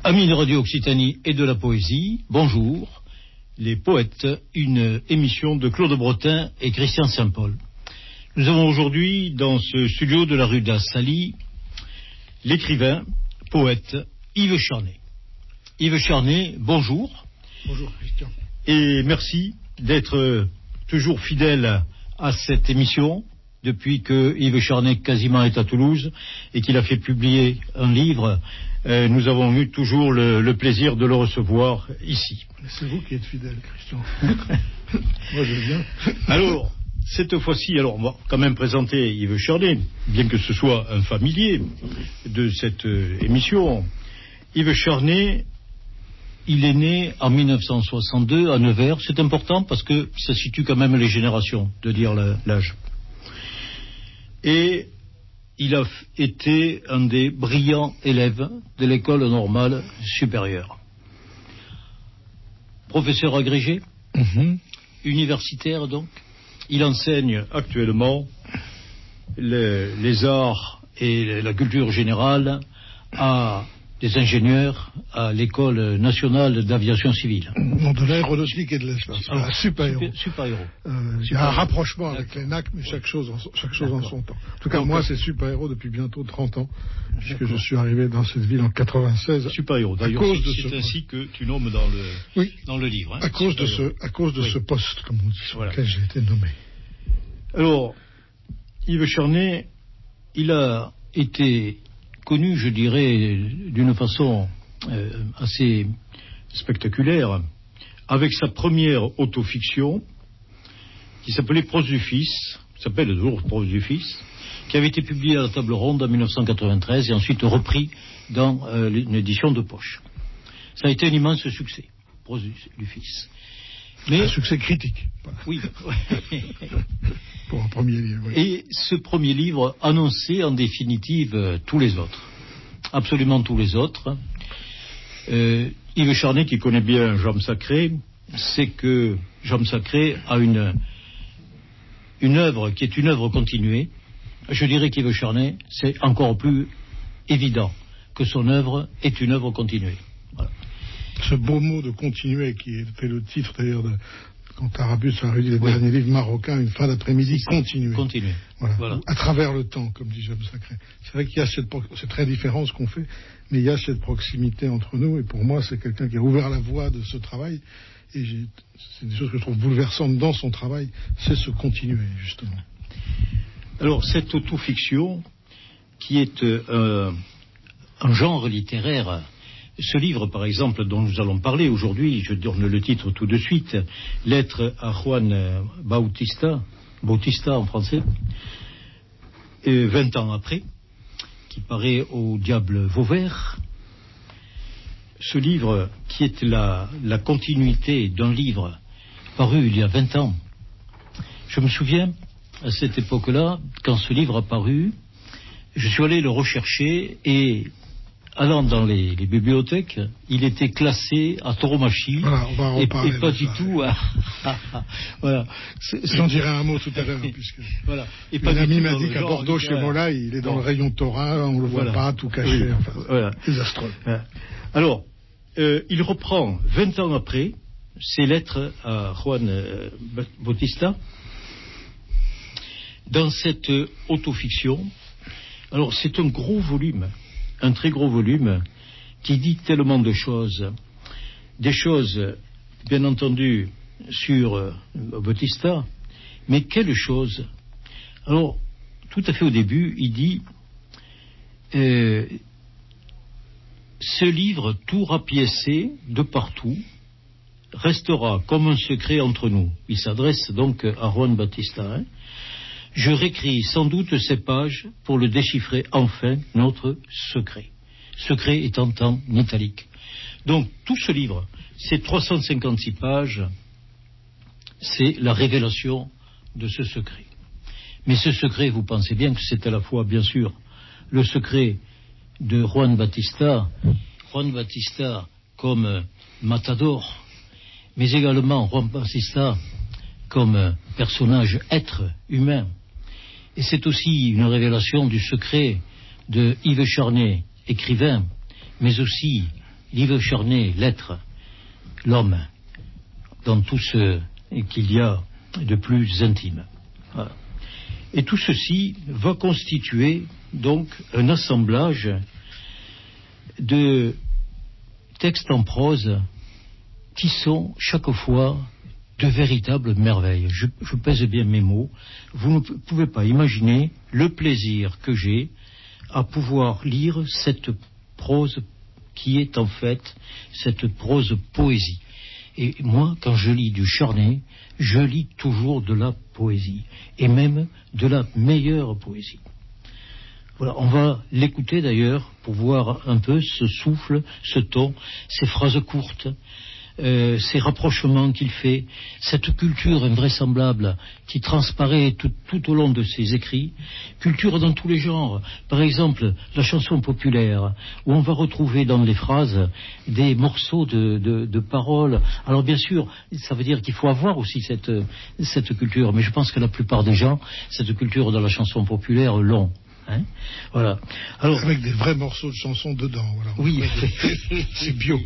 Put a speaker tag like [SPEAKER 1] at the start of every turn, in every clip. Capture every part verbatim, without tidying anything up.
[SPEAKER 1] Amis de Radio Occitanie et de la poésie, bonjour. Les poètes, une émission de Claude Bretin et Christian Saint-Paul. Nous avons aujourd'hui, dans ce studio de la rue d'Assaly, l'écrivain, poète Yves Charnay. Yves Charnay, bonjour.
[SPEAKER 2] Bonjour Christian.
[SPEAKER 1] Et merci d'être toujours fidèle à cette émission depuis que Yves Charnay quasiment est à Toulouse et qu'il a fait publier un livre. Euh, nous avons eu toujours le, le plaisir de le recevoir ici.
[SPEAKER 2] C'est vous qui êtes fidèle, Christian. Moi, je viens.
[SPEAKER 1] Alors, cette fois-ci, alors on va quand même présenter Yves Charnay, bien que ce soit un familier de cette euh, émission. Yves Charnay, il est né en mille neuf cent soixante-deux à Nevers. C'est important parce que ça situe quand même les générations, de dire l'âge. Et il a été un des brillants élèves de l'école normale supérieure. Professeur agrégé, mm-hmm. Universitaire donc. Il enseigne actuellement les, les arts et la culture générale à des ingénieurs à l'école nationale d'aviation civile.
[SPEAKER 2] Non, de l'aéronautique et de l'espace.
[SPEAKER 1] Ah,
[SPEAKER 2] super héros.
[SPEAKER 1] Super, super héros.
[SPEAKER 2] Euh, il y a un rapprochement avec les N A C, mais chaque chose en, chaque chose en son temps. En tout cas, donc, moi, c'est super héros depuis bientôt trente ans, puisque je suis arrivé dans cette ville en quatre-vingt-seize.
[SPEAKER 1] Super héros. D'ailleurs, c'est, c'est ainsi que tu nommes dans le,
[SPEAKER 2] oui,
[SPEAKER 1] dans le livre. Hein,
[SPEAKER 2] à cause de ce, à cause de oui. ce poste, comme on dit, sur voilà. lequel j'ai été nommé.
[SPEAKER 1] Alors, Yves Charnay, il a été connu, je dirais, d'une façon euh, assez spectaculaire, avec sa première autofiction, qui s'appelait Prose du Fils, qui s'appelle toujours Prose du Fils, qui avait été publiée à la Table Ronde en mille neuf cent quatre-vingt-treize et ensuite repris dans euh, une édition de poche. Ça a été un immense succès, Prose du, du Fils.
[SPEAKER 2] Mais, un succès critique.
[SPEAKER 1] Oui.
[SPEAKER 2] Pour un premier livre. Oui.
[SPEAKER 1] Et ce premier livre annonçait en définitive euh, tous les autres. Absolument tous les autres. Euh, Yves Charnay, qui connaît bien Jambe Sacrée, sait que Jambe Sacrée a une, une œuvre qui est une œuvre continuée. Je dirais qu'Yves Charnay, c'est encore plus évident que son œuvre est une œuvre continuée. Voilà.
[SPEAKER 2] Ce beau mot de continuer qui fait le titre d'ailleurs de quand Tarabus a réuni les oui. derniers livres marocains, une fin d'après-midi continuer.
[SPEAKER 1] Continuer.
[SPEAKER 2] Voilà.
[SPEAKER 1] Voilà.
[SPEAKER 2] À travers le temps, comme dit Jambe Sacrée. C'est vrai qu'il y a cette, c'est très différent ce qu'on fait, mais il y a cette proximité entre nous, et pour moi, c'est quelqu'un qui a ouvert la voie de ce travail, et j'ai, c'est des choses que je trouve bouleversantes dans son travail, c'est ce continuer, justement.
[SPEAKER 1] Alors, cette autofiction, qui est euh, un genre littéraire. Ce livre, par exemple, dont nous allons parler aujourd'hui, je donne le titre tout de suite, Lettre à Juan Bautista, Bautista en français, et vingt ans après, qui paraît au Diable Vauvert. Ce livre, qui est la, la continuité d'un livre paru il y a vingt ans. Je me souviens, à cette époque-là, quand ce livre a paru, je suis allé le rechercher et... allant dans les, les bibliothèques, il était classé à tauromachie
[SPEAKER 2] voilà, on va en
[SPEAKER 1] et,
[SPEAKER 2] parler
[SPEAKER 1] et pas du
[SPEAKER 2] ça,
[SPEAKER 1] tout à... voilà.
[SPEAKER 2] C'est, J'en dirai un mot tout à l'heure, puisque
[SPEAKER 1] voilà. Et
[SPEAKER 2] un ami m'a dit qu'à Bordeaux, chez Molay, il est dans bon. le rayon taurin, on le voit voilà. pas, tout caché, oui. enfin,
[SPEAKER 1] voilà.
[SPEAKER 2] désastreux.
[SPEAKER 1] Voilà. Alors, euh, il reprend, vingt ans après, ses lettres à Juan euh, Bautista, dans cette euh, autofiction. Alors, c'est un gros volume, un très gros volume qui dit tellement de choses, des choses bien entendu sur euh, Bautista, mais quelles choses. Alors tout à fait au début il dit euh, ce livre tout rapiécé de partout restera comme un secret entre nous. Il s'adresse donc à Juan Bautista, hein. Je réécris sans doute ces pages pour le déchiffrer enfin, notre secret. Secret étant en italique. Donc, tout ce livre, ces trois cent cinquante-six pages, c'est la révélation de ce secret. Mais ce secret, vous pensez bien que c'est à la fois, bien sûr, le secret de Juan Bautista, Juan Bautista comme matador, mais également Juan Bautista comme personnage, être humain. Et c'est aussi une révélation du secret de Yves Charnay, écrivain, mais aussi Yves Charnay, l'être, l'homme, dans tout ce qu'il y a de plus intime. Voilà. Et tout ceci va constituer donc un assemblage de textes en prose qui sont chaque fois de véritables merveilles. Je, je pèse bien mes mots. Vous ne pouvez pas imaginer le plaisir que j'ai à pouvoir lire cette prose qui est en fait cette prose poésie. Et moi, quand je lis du Charnay, je lis toujours de la poésie, et même de la meilleure poésie. Voilà, on va l'écouter d'ailleurs pour voir un peu ce souffle, ce ton, ces phrases courtes, euh, ces rapprochements qu'il fait, cette culture invraisemblable qui transparaît tout, tout au long de ses écrits, culture dans tous les genres. Par exemple, la chanson populaire, où on va retrouver dans les phrases des morceaux de, de, de paroles. Alors bien sûr, ça veut dire qu'il faut avoir aussi cette, cette culture, mais je pense que la plupart des gens, cette culture de la chanson populaire l'ont. Hein, voilà.
[SPEAKER 2] Alors, avec des vrais morceaux de chansons dedans. Voilà.
[SPEAKER 1] Oui,
[SPEAKER 2] c'est bio.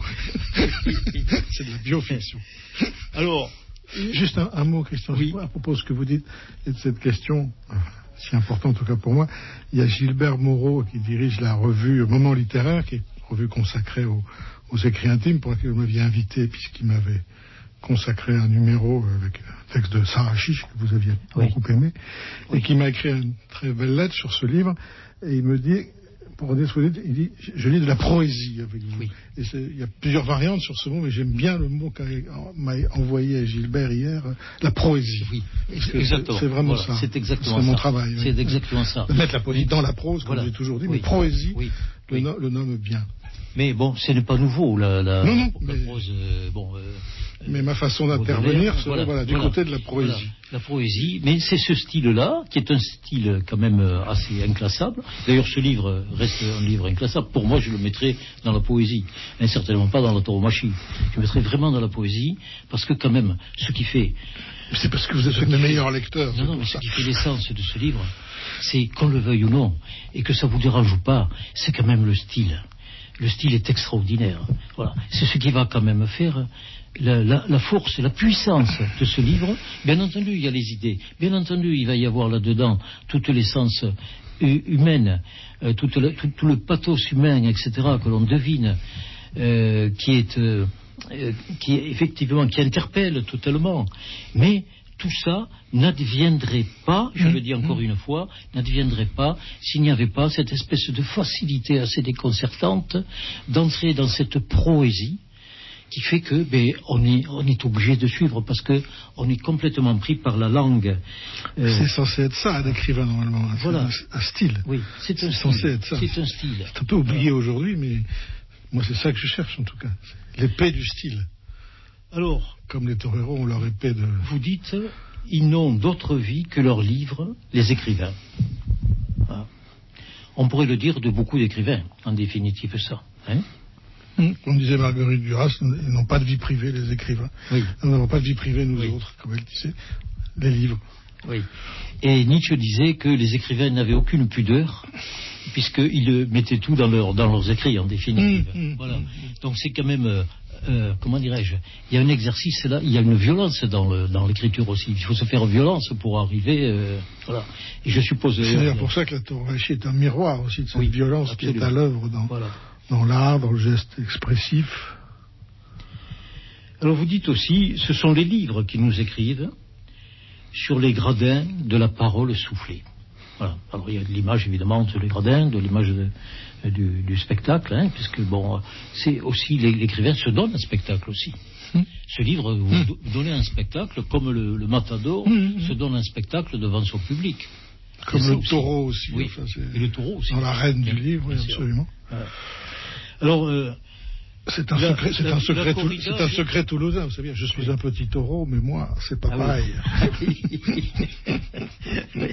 [SPEAKER 2] C'est de la biofiction.
[SPEAKER 1] Alors,
[SPEAKER 2] juste un, un mot, Christian,
[SPEAKER 1] oui.
[SPEAKER 2] à propos de ce que vous dites et de cette question, si importante en tout cas pour moi. Il y a Gilbert Moreau qui dirige la revue Moment littéraire, qui est une revue consacrée aux, aux écrits intimes, pour laquelle vous m'aviez invité, puisqu'il m'avait consacré un numéro avec un texte de Sarah Chiche que vous aviez oui. beaucoup aimé, oui. et qui m'a écrit une très belle lettre sur ce livre, et il me dit, pour dire ce que vous dites, il dit, je lis de la poésie avec vous. Oui. Et il y a plusieurs variantes sur ce mot, mais j'aime bien le mot qu'il m'a envoyé Gilbert hier, la poésie.
[SPEAKER 1] Oui,
[SPEAKER 2] exactement. C'est vraiment
[SPEAKER 1] voilà,
[SPEAKER 2] ça.
[SPEAKER 1] C'est exactement
[SPEAKER 2] c'est
[SPEAKER 1] ça.
[SPEAKER 2] mon travail.
[SPEAKER 1] C'est
[SPEAKER 2] oui.
[SPEAKER 1] exactement ça.
[SPEAKER 2] De mettre la poésie dans la prose, comme voilà. j'ai toujours dit, oui. mais poésie
[SPEAKER 1] oui.
[SPEAKER 2] le,
[SPEAKER 1] oui.
[SPEAKER 2] no, le nomme bien.
[SPEAKER 1] Mais bon, ce n'est pas nouveau, la, la,
[SPEAKER 2] non, non,
[SPEAKER 1] la
[SPEAKER 2] mais,
[SPEAKER 1] prose. Euh, bon, euh,
[SPEAKER 2] mais ma façon d'intervenir, c'est voilà, voilà, du
[SPEAKER 1] voilà,
[SPEAKER 2] côté de la poésie.
[SPEAKER 1] Voilà, la poésie, mais c'est ce style-là, qui est un style quand même assez inclassable. D'ailleurs, ce livre reste un livre inclassable. Pour moi, je le mettrais dans la poésie, mais certainement pas dans la tauromachie. Je le mettrais vraiment dans la poésie, parce que quand même, ce qui fait...
[SPEAKER 2] C'est parce que vous êtes le meilleur lecteur.
[SPEAKER 1] Non, non, mais ce qui fait l'essence de ce livre, c'est qu'on le veuille ou non, et que ça vous dérange ou pas, c'est quand même le style. Le style est extraordinaire. Voilà. C'est ce qui va quand même faire la, la, la force, la puissance de ce livre. Bien entendu, il y a les idées. Bien entendu, il va y avoir là-dedans toute l'essence humaine, euh, toute la, tout, tout le pathos humain, et cetera, que l'on devine, euh, qui est, euh, qui est effectivement, qui interpelle totalement. Mais tout ça n'adviendrait pas, je le dis encore une fois, n'adviendrait pas s'il n'y avait pas cette espèce de facilité assez déconcertante d'entrer dans cette poésie qui fait que ben, on est, on est obligé de suivre parce que on est complètement pris par la langue.
[SPEAKER 2] Euh, c'est censé être ça, un écrivain normalement.
[SPEAKER 1] Voilà.
[SPEAKER 2] Un, un style.
[SPEAKER 1] Oui, c'est, un
[SPEAKER 2] c'est
[SPEAKER 1] style.
[SPEAKER 2] censé être ça.
[SPEAKER 1] C'est un style.
[SPEAKER 2] C'est un peu oublié voilà. aujourd'hui, mais moi c'est ça que je cherche en tout cas. L'épée du style.
[SPEAKER 1] Alors,
[SPEAKER 2] comme les toreros ont leur épée de...
[SPEAKER 1] Vous dites, ils n'ont d'autre vie que leurs livres, les écrivains. Voilà. On pourrait le dire de beaucoup d'écrivains, en définitive ça. Hein
[SPEAKER 2] mmh. Comme disait Marguerite Duras, ils n'ont pas de vie privée, les écrivains. Oui. Nous n'avons pas de vie privée, nous oui. autres, comme elle disait, les livres.
[SPEAKER 1] Oui. Et Nietzsche disait que les écrivains n'avaient aucune pudeur, puisqu'ils mettaient tout dans, leur, dans leurs écrits, en définitive. Mmh, mmh, voilà. Mmh. Donc c'est quand même... Euh, Euh, comment dirais-je, il y a un exercice là, il y a une violence dans, le, dans l'écriture aussi. Il faut se faire violence pour arriver. Euh, voilà. Et je suppose.
[SPEAKER 2] C'est d'ailleurs pour ça que la tauromachie est un miroir aussi de cette oui, violence absolument. Qui est à l'œuvre dans, voilà. dans l'art, dans le geste expressif.
[SPEAKER 1] Alors vous dites aussi, ce sont les livres qui nous écrivent sur les gradins de la parole soufflée. Voilà. Alors il y a de l'image évidemment de les gradins, de l'image de, du, du spectacle, hein, puisque bon, c'est aussi l'écrivain se donne un spectacle aussi. Mmh. Ce livre, vous, mmh. vous donnez un spectacle comme le, le matador mmh. se donne un spectacle devant son public.
[SPEAKER 2] Comme le aussi. taureau aussi.
[SPEAKER 1] Oui.
[SPEAKER 2] Enfin,
[SPEAKER 1] et le taureau aussi.
[SPEAKER 2] Dans l'arène du livre, oui, absolument.
[SPEAKER 1] Voilà. Alors. Euh,
[SPEAKER 2] C'est un, la, secret, c'est, la, un secret tout, c'est un secret toulousain, vous savez. Je suis oui. un petit taureau, mais moi, c'est pas ah pareil.
[SPEAKER 1] Oui.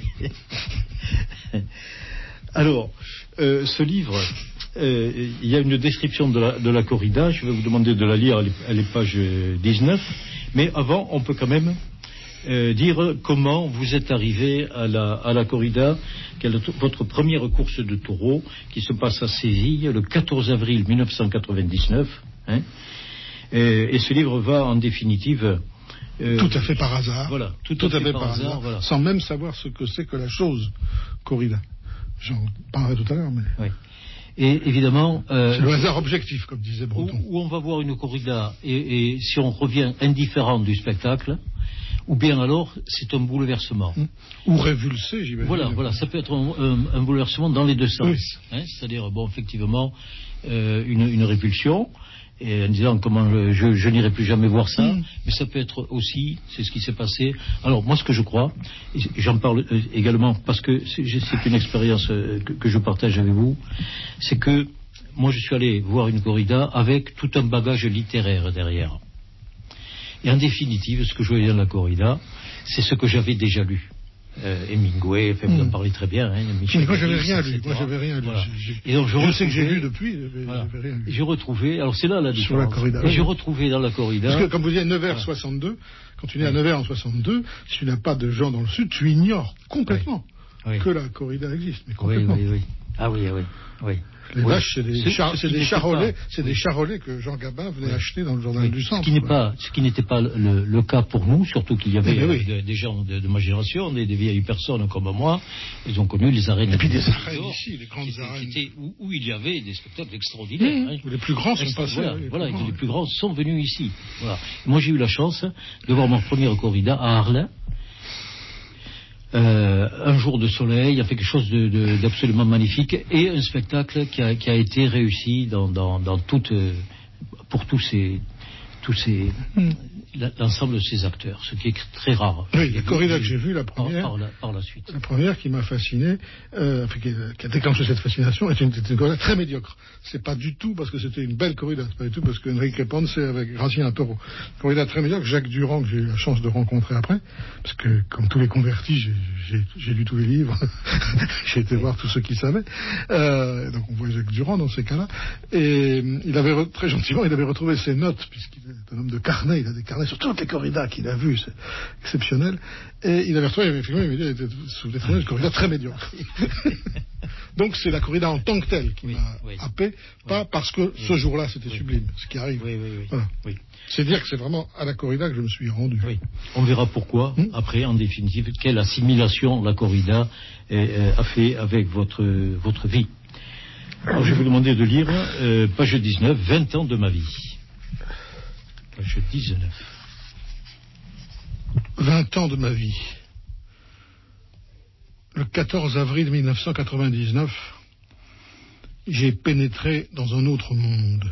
[SPEAKER 1] Alors, euh, ce livre, euh, il y a une description de la, de la corrida. Je vais vous demander de la lire, elle est, elle est page dix-neuf. Mais avant, on peut quand même euh, dire comment vous êtes arrivé à la, à la corrida, quelle est votre première course de taureau qui se passe à Séville le quatorze avril mille neuf cent quatre-vingt-dix-neuf. Hein, et, et ce livre va en définitive...
[SPEAKER 2] Euh, tout à fait par hasard.
[SPEAKER 1] Voilà, tout,
[SPEAKER 2] tout
[SPEAKER 1] à,
[SPEAKER 2] à fait,
[SPEAKER 1] fait
[SPEAKER 2] par,
[SPEAKER 1] par
[SPEAKER 2] hasard,
[SPEAKER 1] hasard voilà.
[SPEAKER 2] Sans même savoir ce que c'est que la chose corrida. J'en parlerai tout à l'heure, mais...
[SPEAKER 1] Oui. Et évidemment...
[SPEAKER 2] Euh, c'est le hasard objectif, comme disait Breton.
[SPEAKER 1] Où, où on va voir une corrida, et, et si on revient indifférent du spectacle, ou bien alors c'est un bouleversement.
[SPEAKER 2] Mmh. Ou révulsé, j'imagine.
[SPEAKER 1] Voilà, voilà, ça peut être un, un, un bouleversement dans les deux sens.
[SPEAKER 2] Oui.
[SPEAKER 1] Hein, c'est-à-dire, bon, effectivement, euh, une, une répulsion, et en disant comment je, je, je n'irai plus jamais voir ça, mmh. mais ça peut être aussi, c'est ce qui s'est passé. Alors, moi, ce que je crois, et j'en parle également parce que c'est, c'est une expérience que, que je partage avec vous, c'est que moi, je suis allé voir une corrida avec tout un bagage littéraire derrière. Et en définitive, ce que je voyais dans la corrida, c'est ce que j'avais déjà lu. Euh, Hemingway, enfin, vous en parlez très bien. Hein,
[SPEAKER 2] Michel moi, j'avais rien lu. Moi, j'avais rien lu.
[SPEAKER 1] Voilà.
[SPEAKER 2] J'ai,
[SPEAKER 1] et donc, je,
[SPEAKER 2] je sais que j'ai lu depuis, mais
[SPEAKER 1] voilà.
[SPEAKER 2] j'avais rien lu.
[SPEAKER 1] J'ai retrouvé, alors c'est là la différence.
[SPEAKER 2] Sur la corrida.
[SPEAKER 1] Et oui. J'ai retrouvé dans la corrida.
[SPEAKER 2] Parce que, comme vous dites, Nevers soixante-deux, quand tu nais à Nevers en soixante-deux, si tu n'as pas de gens dans le Sud, tu ignores complètement
[SPEAKER 1] oui.
[SPEAKER 2] que la corrida existe. Mais complètement.
[SPEAKER 1] Oui, oui, oui. Ah oui, oui, oui.
[SPEAKER 2] Les
[SPEAKER 1] oui.
[SPEAKER 2] vaches, c'est des,
[SPEAKER 1] ce,
[SPEAKER 2] char-
[SPEAKER 1] ce
[SPEAKER 2] c'est des charolais,
[SPEAKER 1] pas,
[SPEAKER 2] c'est
[SPEAKER 1] oui.
[SPEAKER 2] des charolais que Jean Gabin venait
[SPEAKER 1] oui.
[SPEAKER 2] acheter dans le journal
[SPEAKER 1] oui.
[SPEAKER 2] du Centre.
[SPEAKER 1] Ce qui n'est pas, ce qui n'était pas le, le cas pour nous, surtout qu'il y avait
[SPEAKER 2] oui.
[SPEAKER 1] euh, des gens de, de ma génération, des, des vieilles personnes comme moi, ils ont connu les arènes.
[SPEAKER 2] Et puis des arènes ici, les grandes
[SPEAKER 1] qui,
[SPEAKER 2] arènes.
[SPEAKER 1] Qui étaient, où, où il y avait des spectacles extraordinaires.
[SPEAKER 2] Mmh.
[SPEAKER 1] Hein.
[SPEAKER 2] Où les plus grands sont
[SPEAKER 1] Extra-
[SPEAKER 2] passés.
[SPEAKER 1] Voilà,
[SPEAKER 2] les,
[SPEAKER 1] voilà,
[SPEAKER 2] plus grands,
[SPEAKER 1] les
[SPEAKER 2] oui.
[SPEAKER 1] plus grands sont venus ici. Voilà. Moi, j'ai eu la chance de voir mon premier corrida à Arles. Euh, un jour de soleil, il a fait quelque chose de, de, d'absolument magnifique et un spectacle qui a, qui a été réussi dans, dans, dans toute, euh, pour tous ces, tous ces, mm. l'ensemble de ces acteurs, ce qui est très rare.
[SPEAKER 2] Oui, la corrida que j'ai vue, la première,
[SPEAKER 1] par, par, la, par la suite.
[SPEAKER 2] La première qui m'a fasciné, euh, qui, qui a déclenché cette fascination, est une, une corrida très médiocre. C'est pas du tout parce que c'était une belle corrida, c'est pas du tout parce qu'Enrique Ponce avec Gracien Toro. Corrida très médiocre, Jacques Durand que j'ai eu la chance de rencontrer après, parce que comme tous les convertis, j'ai, j'ai, j'ai lu tous les livres, j'ai été voir tous ceux qui savaient. Euh, donc on voit Jacques Durand dans ces cas-là. Et il avait très gentiment, il avait retrouvé ses notes puisqu'il est un homme de carnet, il a des carnets sur toutes les corridas qu'il a vues, c'est exceptionnel. Et il avait retrouvé, effectivement, il m'a dit, c'était une corrida très médiocre. Donc c'est la corrida en tant que telle qui oui, m'a oui. happé, pas oui. parce que oui. ce jour-là c'était oui. sublime, ce qui arrive.
[SPEAKER 1] Oui, oui, oui.
[SPEAKER 2] Voilà.
[SPEAKER 1] Oui.
[SPEAKER 2] C'est dire que c'est vraiment à la corrida que je me suis rendu.
[SPEAKER 1] Oui. On verra pourquoi, hmm? après, en définitive, quelle assimilation la corrida euh, a fait avec votre, votre vie. Alors je vais vous demander de lire euh, page dix-neuf, vingt ans de ma vie. Page dix-neuf.
[SPEAKER 2] vingt ans de ma vie. Le quatorze avril mille neuf cent quatre-vingt-dix-neuf, j'ai pénétré dans un autre monde.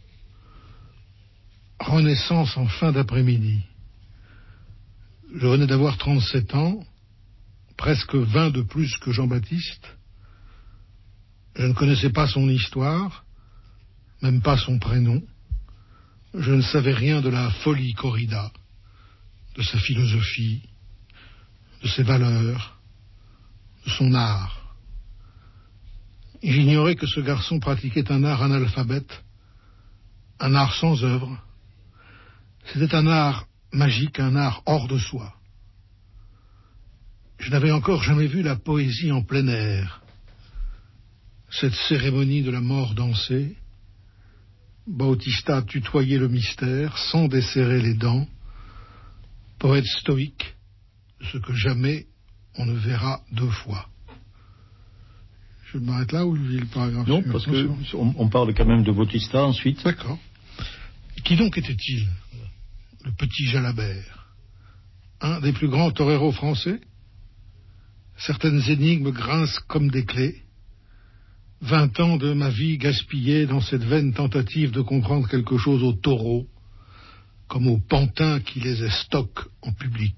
[SPEAKER 2] Renaissance en fin d'après-midi. Je venais d'avoir trente-sept ans, presque vingt de plus que Jean-Baptiste. Je ne connaissais pas son histoire, même pas son prénom. Je ne savais rien de la folie corrida, de sa philosophie, de ses valeurs, de son art. J'ignorais que ce garçon pratiquait un art analphabète, un art sans œuvre. C'était un art magique, un art hors de soi. Je n'avais encore jamais vu la poésie en plein air. Cette cérémonie de la mort dansée, Bautista tutoyait le mystère sans desserrer les dents, poète stoïque, ce que jamais on ne verra deux fois. Je m'arrête là ou je lis le paragraphe?
[SPEAKER 1] Non, parce qu'on on parle quand même de Bautista ensuite.
[SPEAKER 2] D'accord. Qui donc était-il, le petit Jalabert? Un des plus grands toreros français? Certaines énigmes grincent comme des clés. Vingt ans de ma vie gaspillés dans cette vaine tentative de comprendre quelque chose aux taureaux, comme aux pantins qui les estoquent en public.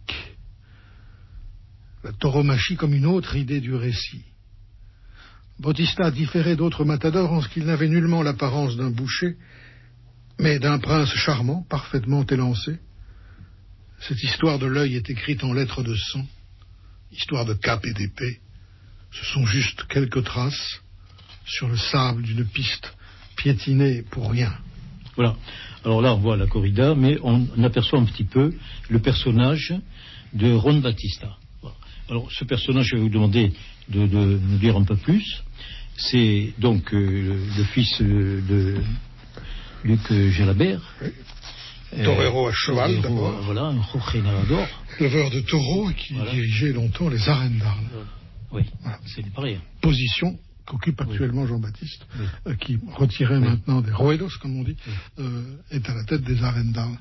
[SPEAKER 2] La tauromachie comme une autre idée du récit. Bautista différait d'autres matadors en ce qu'il n'avait nullement l'apparence d'un boucher, mais d'un prince charmant, parfaitement élancé. Cette histoire de l'œil est écrite en lettres de sang, histoire de cap et d'épée. Ce sont juste quelques traces sur le sable d'une piste piétinée pour rien.
[SPEAKER 1] Voilà. Alors là, on voit la corrida, mais on, on aperçoit un petit peu le personnage de Juan Bautista. Voilà. Alors, ce personnage, je vais vous demander de, de nous dire un peu plus. C'est donc euh, le fils de Luc Gelabert.
[SPEAKER 2] Oui. Torero à cheval,
[SPEAKER 1] torero,
[SPEAKER 2] d'abord.
[SPEAKER 1] Voilà, un jorgenador.
[SPEAKER 2] Leveur de taureaux qui voilà. dirigeait longtemps les arènes d'Arles.
[SPEAKER 1] Oui, voilà. C'est pareil.
[SPEAKER 2] Position qu'occupe actuellement oui. Jean-Baptiste, oui. euh, qui retiré oui. maintenant des ruedos, comme on dit, oui. euh, est à la tête des arènes d'Arles.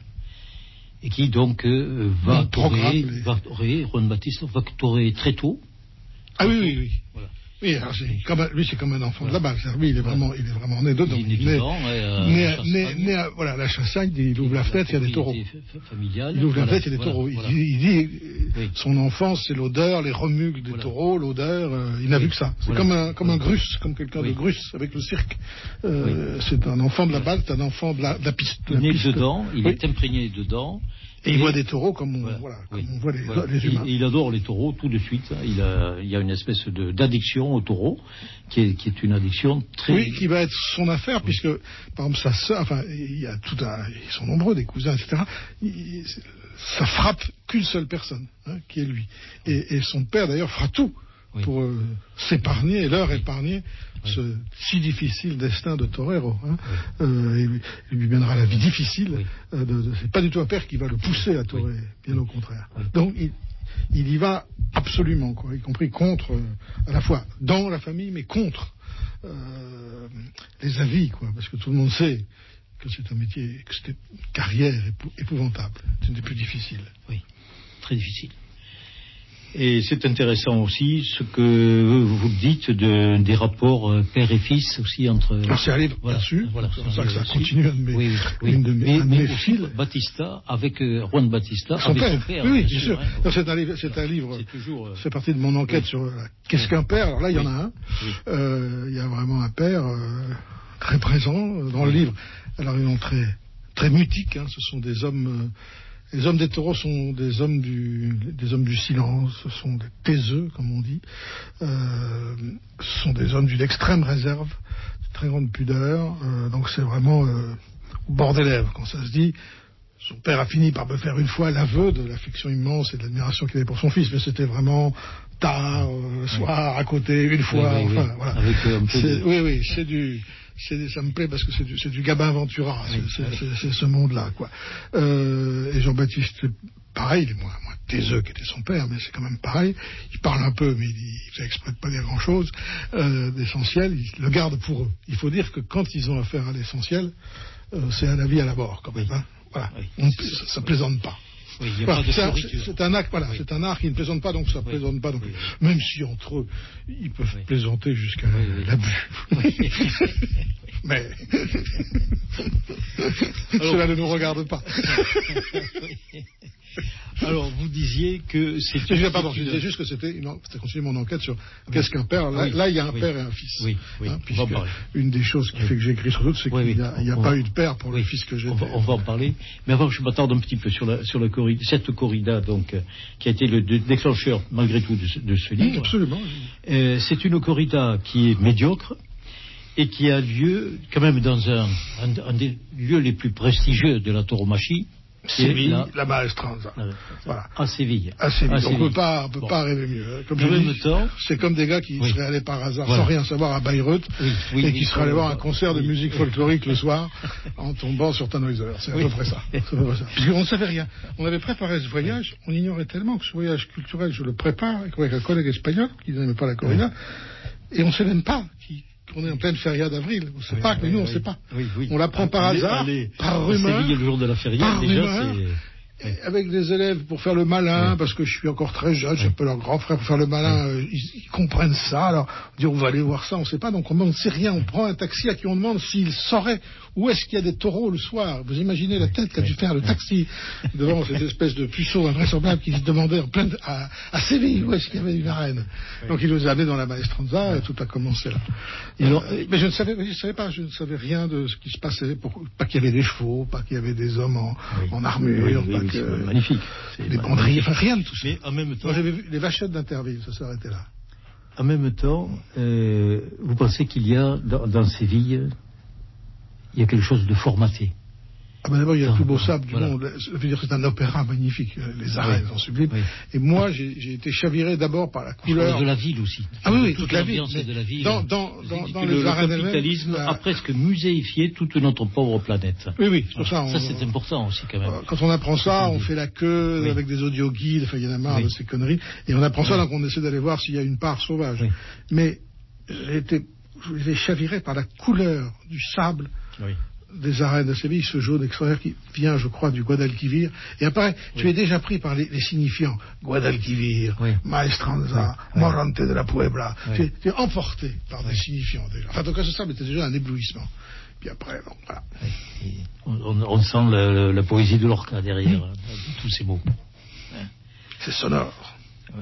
[SPEAKER 1] Et qui donc euh, va torer, les... va torer, Juan Baptiste va torer très tôt.
[SPEAKER 2] Ah oui, oui, oui. Voilà. Oui, alors c'est comme un, lui c'est comme un enfant voilà. de la balle. Lui il est vraiment, voilà. il est vraiment né dedans.
[SPEAKER 1] Il est né dedans. Né, euh,
[SPEAKER 2] né, né, né à, voilà, la chassagne, il ouvre la fenêtre, il y a des taureaux.
[SPEAKER 1] Familiale,
[SPEAKER 2] il ouvre
[SPEAKER 1] voilà,
[SPEAKER 2] la fenêtre, il y a des
[SPEAKER 1] voilà,
[SPEAKER 2] taureaux.
[SPEAKER 1] Voilà.
[SPEAKER 2] Il, il dit, oui. son enfance, c'est l'odeur, les remuques des voilà. taureaux, l'odeur. Euh, il n'a oui. vu que ça. C'est voilà. comme un, comme un grusse, comme quelqu'un oui. de grusse avec le cirque. Euh, oui. C'est un enfant de la balle, c'est un enfant de la, de la piste. De la
[SPEAKER 1] né
[SPEAKER 2] piste.
[SPEAKER 1] dedans, il oui. est imprégné dedans.
[SPEAKER 2] Et il voit des taureaux comme on, voilà. Voilà, comme oui. on voit les, voilà. les humains.
[SPEAKER 1] Et, et il adore les taureaux tout de suite. Il, a, il y a une espèce de, d'addiction aux taureaux, qui est, qui est une addiction très...
[SPEAKER 2] Oui, qui va être son affaire, oui. puisque, par exemple, sa sœur, enfin, il y a tout un... Ils sont nombreux, des cousins, et cetera. Il, ça frappe qu'une seule personne, hein, qui est lui. Et, et son père, d'ailleurs, fera tout oui. pour euh, s'épargner, et leur oui. épargner oui. ce si difficile destin de torero. Hein. Oui. Euh, et lui, il lui mènera la vie difficile. Oui. Euh, de, de, c'est pas du tout un père qui va le pousser à torer, oui. bien au contraire. Oui. Donc il, il y va absolument, quoi, y compris contre, euh, à la fois dans la famille, mais contre euh, les avis, quoi, parce que tout le monde sait que c'est un métier, que c'était une carrière épou- épouvantable. C'est une des plus difficiles.
[SPEAKER 1] Oui, très difficile. Et c'est intéressant aussi ce que vous dites de, des rapports euh, père et fils aussi entre...
[SPEAKER 2] Alors c'est un livre voilà, dessus, voilà, c'est pour ça que ça continue un de mes, oui, oui, une de mes,
[SPEAKER 1] mais,
[SPEAKER 2] un de
[SPEAKER 1] mais
[SPEAKER 2] mes fils.
[SPEAKER 1] Batista, avec euh, Juan Batista,
[SPEAKER 2] son
[SPEAKER 1] avec
[SPEAKER 2] père.
[SPEAKER 1] son père.
[SPEAKER 2] Oui, oui, bien
[SPEAKER 1] sûr.
[SPEAKER 2] sûr. Hein, non, c'est un livre, c'est un livre c'est toujours, euh, fait partie de mon enquête oui. sur euh, qu'est-ce oui. qu'un père. Alors là, il y en a un. Oui. Euh, il y a vraiment un père euh, très présent euh, dans oui. le livre. Alors, ils sont très, très mutiques. Hein, ce sont des hommes... Euh, Les hommes des taureaux sont des hommes du, des hommes du silence, ce sont des taiseux, comme on dit. Euh, ce sont des hommes d'une extrême réserve, de très grande pudeur. Euh, donc c'est vraiment euh, au bord des lèvres quand ça se dit. Son père a fini par me faire une fois l'aveu de l'affection immense et de l'admiration qu'il avait pour son fils, mais c'était vraiment tard, euh, le soir, à côté, une fois. Oui, oui, enfin, oui. Voilà. Avec, euh, un peu de... Oui, oui, c'est du... C'est, ça me plaît parce que c'est du, c'est du Gabin Ventura, oui, c'est, c'est, c'est, c'est ce monde-là, quoi. Euh, et Jean-Baptiste, pareil, il est moins, moins taiseux qu'était son père, mais c'est quand même pareil. Il parle un peu, mais il, il fait exprès de pas dire grand-chose euh, d'essentiel. Il le garde pour eux. Il faut dire que quand ils ont affaire à l'essentiel, euh, c'est à la vie à la mort, quand même. Hein. Voilà, oui, On, ça, ça plaisante pas.
[SPEAKER 1] Oui, il y a
[SPEAKER 2] voilà,
[SPEAKER 1] pas de
[SPEAKER 2] c'est, un, c'est, c'est un art, voilà, oui. c'est un art qui ne plaisante pas, donc ça ne oui. plaisante pas. Donc, oui. Même si entre eux, ils peuvent oui. plaisanter jusqu'à oui, oui. l'abus. Oui. Mais alors, cela ne nous regarde pas.
[SPEAKER 1] Alors, vous disiez que c'était...
[SPEAKER 2] Je, pardon, je disais juste que c'était... Non, c'était continuer mon enquête sur oui. qu'est-ce qu'un père. Là, oui. là, il y a un oui. père et un fils.
[SPEAKER 1] Oui, oui.
[SPEAKER 2] Hein, puisque une des choses qui oui. fait que j'ai écrit sur d'autres, c'est oui, qu'il n'y a, il y a pas va... eu de père pour oui. le fils que j'ai.
[SPEAKER 1] On, on va en parler. Mais avant, je m'attarde un petit peu sur, la, sur la corrida, cette corrida, donc, euh, qui a été le de, déclencheur, malgré tout, de ce, de ce livre.
[SPEAKER 2] Oui, absolument.
[SPEAKER 1] Euh, c'est une corrida qui est médiocre et qui a lieu, quand même, dans un, un, un des lieux les plus prestigieux de la tauromachie.
[SPEAKER 2] Séville, la, la Maestranza. La,
[SPEAKER 1] voilà. À Séville.
[SPEAKER 2] À Séville.
[SPEAKER 1] À
[SPEAKER 2] on ne peut pas, on peut bon. pas rêver mieux. Comme
[SPEAKER 1] en même
[SPEAKER 2] dis,
[SPEAKER 1] temps,
[SPEAKER 2] c'est comme des gars qui
[SPEAKER 1] oui.
[SPEAKER 2] seraient allés par hasard,
[SPEAKER 1] voilà.
[SPEAKER 2] sans rien savoir, à Bayreuth, oui, oui, et qui oui, seraient allés voir un concert de musique folklorique le soir, en tombant sur Tannhäuser. C'est à peu près ça. C'est à peu près ça. Puisqu'on ne savait rien. On avait préparé ce voyage, on ignorait tellement que ce voyage culturel, je le prépare, avec un collègue espagnol, qui n'aimait pas la corrida, et on ne sait même pas qui... On est en pleine feria d'avril, on ne sait oui, pas, mais oui, nous on ne oui. sait pas. Oui, oui. On l'apprend par allez, hasard, allez, par rumeur.
[SPEAKER 1] Séville, le jour de la feria,
[SPEAKER 2] par
[SPEAKER 1] déjà,
[SPEAKER 2] rumeur,
[SPEAKER 1] c'est...
[SPEAKER 2] Avec des élèves pour faire le malin, oui. parce que je suis encore très jeune, j'ai un peu leur grand frère pour faire le malin, oui. ils, ils comprennent ça, alors on dit on va aller voir ça, on ne sait pas, donc on ne sait rien, on prend un taxi à qui on demande s'il saurait où est-ce qu'il y a des taureaux le soir. Vous imaginez la tête qu'a dû faire le taxi devant cette espèce de puceau invraisemblable qui se demandait en pleine, à, à Séville où est-ce qu'il y avait une arène. Oui. Donc il nous a amenés dans la Maestranza oui. et tout a commencé là. Et alors, euh, mais je ne savais, je ne savais pas, je ne savais rien de ce qui se passait, pour, pas qu'il y avait des chevaux, pas qu'il y avait des hommes en, oui. en armure,
[SPEAKER 1] oui,
[SPEAKER 2] pas
[SPEAKER 1] oui,
[SPEAKER 2] que,
[SPEAKER 1] c'est magnifique. C'est
[SPEAKER 2] les banderilles, enfin rien de tout ça.
[SPEAKER 1] Mais en même temps,
[SPEAKER 2] moi j'avais vu les vachettes d'Interville, ça s'arrêtait là.
[SPEAKER 1] En même temps, euh, vous pensez qu'il y a dans, dans Séville il y a quelque chose de formaté.
[SPEAKER 2] Ah ben d'abord, il y a le plus beau sable
[SPEAKER 1] voilà.
[SPEAKER 2] du monde. Je veux dire, c'est un opéra magnifique. Les arènes oui. sont sublimes. Oui. Et moi, j'ai, j'ai été chaviré d'abord par la couleur
[SPEAKER 1] de la ville aussi.
[SPEAKER 2] Ah oui, oui,
[SPEAKER 1] toute,
[SPEAKER 2] toute la ville.
[SPEAKER 1] De la ville.
[SPEAKER 2] Dans, dans, dans, dans
[SPEAKER 1] le,
[SPEAKER 2] les arènes,
[SPEAKER 1] le capitalisme
[SPEAKER 2] la...
[SPEAKER 1] a presque muséifié toute notre pauvre planète.
[SPEAKER 2] Oui, oui, c'est pour ça. On...
[SPEAKER 1] Ça, c'est important aussi quand même.
[SPEAKER 2] Quand on apprend ça, on fait la queue oui. avec des audio guides. Enfin, il y en a marre oui. de ces conneries. Et on apprend oui. ça, donc on essaie d'aller voir s'il y a une part sauvage. Oui. Mais j'ai été, j'ai chaviré par la couleur du sable. Oui. des arènes de Séville, ce jaune extraordinaire qui vient, je crois, du Guadalquivir. Et après, oui. tu es déjà pris par les, les signifiants. Guadalquivir, oui. Maestranza, oui. Morante de la Puebla. Oui. Tu, es, tu es emporté par oui. des signifiants déjà. Enfin, en tout cas, ce sable était déjà un éblouissement. Puis après, bon, voilà.
[SPEAKER 1] Oui. On, on sent le, le, la poésie de Lorca derrière oui. tous ces mots. Ouais.
[SPEAKER 2] C'est sonore.
[SPEAKER 1] Ouais.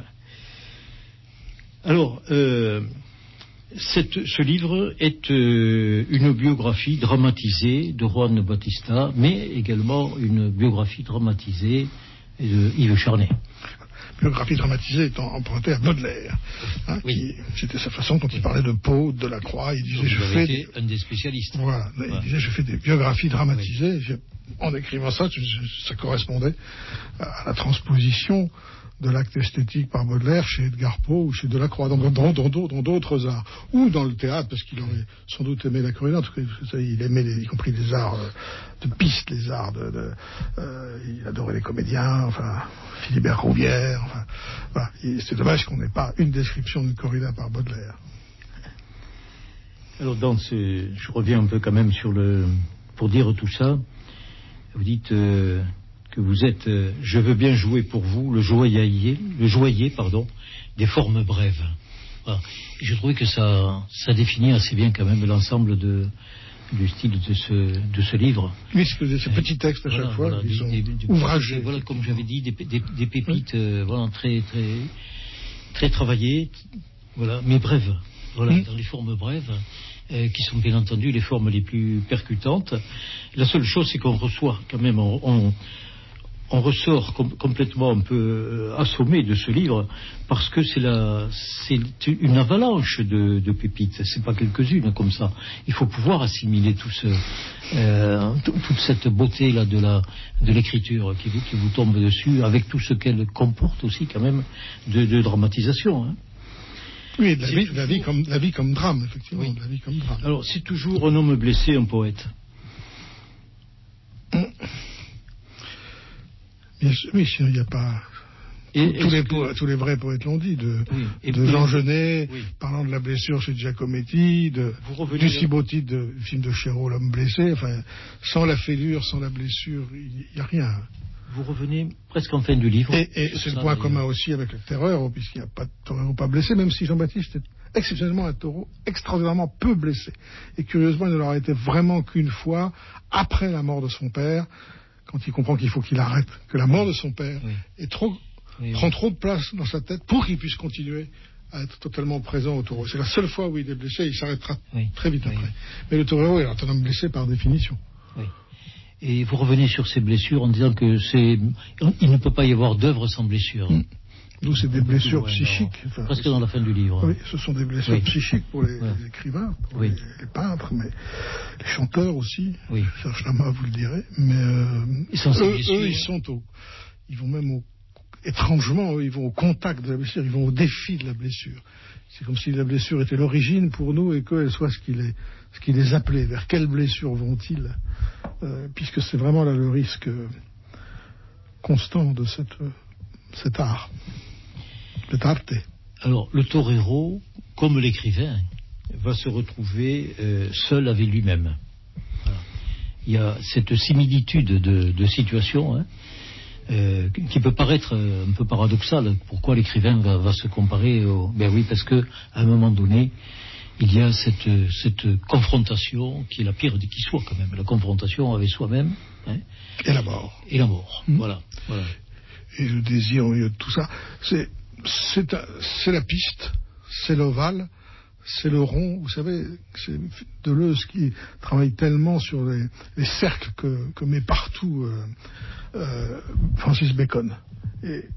[SPEAKER 1] Alors, euh, Cette, ce livre est euh, une biographie dramatisée de Juan Bautista, mais également une biographie dramatisée de Yves Charnay.
[SPEAKER 2] Biographie dramatisée étant empruntée à Baudelaire. Hein, oui. qui, c'était sa façon quand il parlait de Pau, de la Croix. Il disait,
[SPEAKER 1] Donc,
[SPEAKER 2] je fais des...
[SPEAKER 1] un des spécialistes.
[SPEAKER 2] Voilà, voilà. Il disait, je fais des biographies dramatisées. Oui. En écrivant ça, ça correspondait à la transposition de l'acte esthétique par Baudelaire chez Edgar Poe ou chez Delacroix, dans, dans, dans, dans d'autres arts, ou dans le théâtre, parce qu'il aurait sans doute aimé la comédie, en tout cas, il aimait les, y compris les arts de piste, les arts de... de euh, il adorait les comédiens, enfin, Philibert Rouvière, enfin, voilà. C'est dommage qu'on n'ait pas une description d'une corrida par Baudelaire.
[SPEAKER 1] Alors, dans ce, je reviens un peu quand même sur le... Pour dire tout ça, vous dites... Euh, que vous êtes, euh, je veux bien jouer pour vous, le joaillier, le joaillier, pardon, des formes brèves. Voilà. Et je trouvais que ça, ça définit assez bien quand même l'ensemble de, du style de ce, de ce livre.
[SPEAKER 2] Oui, c'est que ces petits textes à
[SPEAKER 1] voilà,
[SPEAKER 2] chaque fois,
[SPEAKER 1] voilà,
[SPEAKER 2] ils
[SPEAKER 1] des,
[SPEAKER 2] sont
[SPEAKER 1] des, des,
[SPEAKER 2] ouvragés.
[SPEAKER 1] Voilà, comme j'avais dit, des, des, des pépites, oui. euh, voilà, très, très, très travaillées, voilà, mais brèves. Voilà, mmh. dans les formes brèves. Euh, qui sont bien entendu les formes les plus percutantes. La seule chose, c'est qu'on reçoit quand même, on, on, on ressort com- complètement un peu euh, assommé de ce livre, parce que c'est, la, c'est une avalanche de, de pépites. C'est pas quelques-unes comme ça. Il faut pouvoir assimiler tout ce, euh, t- toute cette beauté là de la de l'écriture qui vous, qui vous tombe dessus, avec tout ce qu'elle comporte aussi quand même de, de dramatisation. Hein.
[SPEAKER 2] Oui, de la, vie, la, vie comme, la vie comme drame, effectivement.
[SPEAKER 1] Oui.
[SPEAKER 2] De la vie comme drame.
[SPEAKER 1] Alors, c'est toujours un homme blessé, un poète.
[SPEAKER 2] Mmh. Bien sûr, oui, sinon il n'y a pas... Et tous, les po- que... tous les vrais poètes l'ont dit, de, oui. de Jean Genet, oui. parlant de la blessure chez Giacometti, de, du si beau titre de, du film de Chéreau, L'homme blessé. Enfin, sans la fêlure, sans la blessure, il n'y a rien.
[SPEAKER 1] Vous revenez presque en fin du livre.
[SPEAKER 2] Et, et c'est ça, le point d'ailleurs. commun aussi avec le Terreur, puisqu'il n'y a pas de taureau pas blessé, même si Jean-Baptiste est exceptionnellement un taureau extraordinairement peu blessé. Et curieusement, il ne l'aura été vraiment qu'une fois, après la mort de son père, quand il comprend qu'il faut qu'il arrête, que la mort de son père oui. est trop, oui, prend oui. trop de place dans sa tête pour qu'il puisse continuer à être totalement présent au taureau. C'est la seule fois où il est blessé, il s'arrêtera oui. très vite oui. après. Mais le taureau est un homme blessé par définition.
[SPEAKER 1] Oui. Et vous revenez sur ces blessures en disant que c'est, il ne peut pas y avoir d'œuvre sans blessure. Mmh.
[SPEAKER 2] Nous, c'est des blessures psychiques.
[SPEAKER 1] Enfin, presque dans la fin du livre.
[SPEAKER 2] Oui, ce sont des blessures oui. psychiques pour les, ouais. les écrivains, pour oui. les, les peintres, mais les chanteurs aussi. Oui. Serge Lama, vous le direz. Mais euh, eux, eux, ils sont au, ils vont même au, étrangement, eux, ils vont au contact de la blessure, ils vont au défi de la blessure. C'est comme si la blessure était l'origine pour nous et qu'elle soit ce qui les, ce qui les appelait. Vers quelle blessure vont-ils euh, puisque c'est vraiment là le risque euh, constant de cette, euh, cet art, cet arte.
[SPEAKER 1] Alors, le torero, comme l'écrivain, va se retrouver euh, seul avec lui-même. Voilà. Il y a cette similitude de, de situation, hein, Euh, qui peut paraître euh, un peu paradoxal. Pourquoi l'écrivain va, va se comparer au... Ben oui, parce que à un moment donné, il y a cette, cette confrontation qui est la pire de qui soit quand même, la confrontation avec soi-même. Hein,
[SPEAKER 2] et la mort.
[SPEAKER 1] Et la mort, mmh. voilà, voilà.
[SPEAKER 2] Et le désir au milieu de tout ça, c'est, c'est, un, c'est la piste, c'est l'ovale, c'est le rond. Vous savez, c'est Deleuze qui travaille tellement sur les, les cercles que, que met partout euh, euh, Francis Bacon, et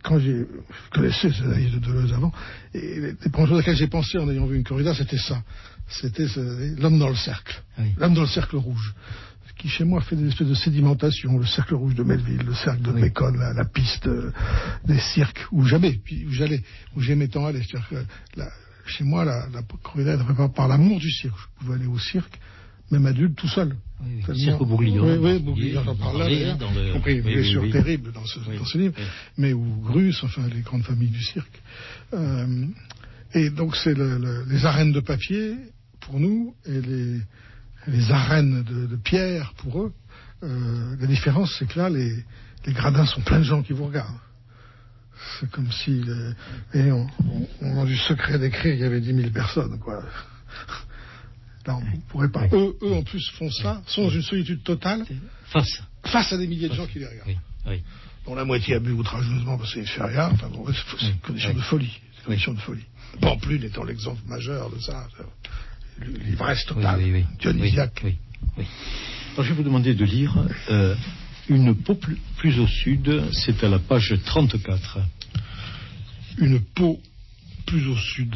[SPEAKER 2] quand j'ai connaissé ces analyses de Deleuze avant, et les, les premières choses auxquelles j'ai pensé en ayant vu une corrida, c'était ça. C'était ce, l'homme dans le cercle. Oui. L'homme dans le cercle rouge. Qui chez moi fait des espèces de sédimentation, le cercle rouge de Melville, le cercle de oui. Bacon, la, la piste euh, des cirques, où jamais, puis où j'allais, où j'aimais tant aller. C'est-à-dire que la, chez moi, la, la corrida était préparée par l'amour du cirque. Je pouvais aller au cirque, même adulte, tout seul.
[SPEAKER 1] Oui, oui. Cirque au Bourguignon.
[SPEAKER 2] Oui, oui, Bourguignon, j'en parle là, d'ailleurs. Y compris une blessure oui, oui, terrible dans ce, oui, dans ce livre, oui. mais où Grus, enfin les grandes familles du cirque. Euh, et donc c'est le, le, les arènes de papier pour nous et les les arènes de, de pierre pour eux. Euh, la différence, c'est que là, les, les gradins sont pleins de gens qui vous regardent. C'est comme si, les, et on, on, on a du secret d'écrire, il y avait dix mille personnes, quoi. Là, on ne pourrait pas. Eux, eux, en plus, font ça, sont dans une solitude totale,
[SPEAKER 1] face,
[SPEAKER 2] face à des milliers de gens qui les regardent.
[SPEAKER 1] Oui, oui.
[SPEAKER 2] Dont la moitié a bu outrageusement parce qu'il ne fait rien. Enfin bon, c'est une condition oui. de folie. C'est une condition de folie. Pampelune étant l'exemple majeur de ça. L'ivresse totale, oui, oui, oui. dionysiaque.
[SPEAKER 1] Oui, oui, oui. Alors, je vais vous demander de lire euh, Une peau plus, plus au sud, c'est à la page trente-quatre.
[SPEAKER 2] Une peau plus au sud.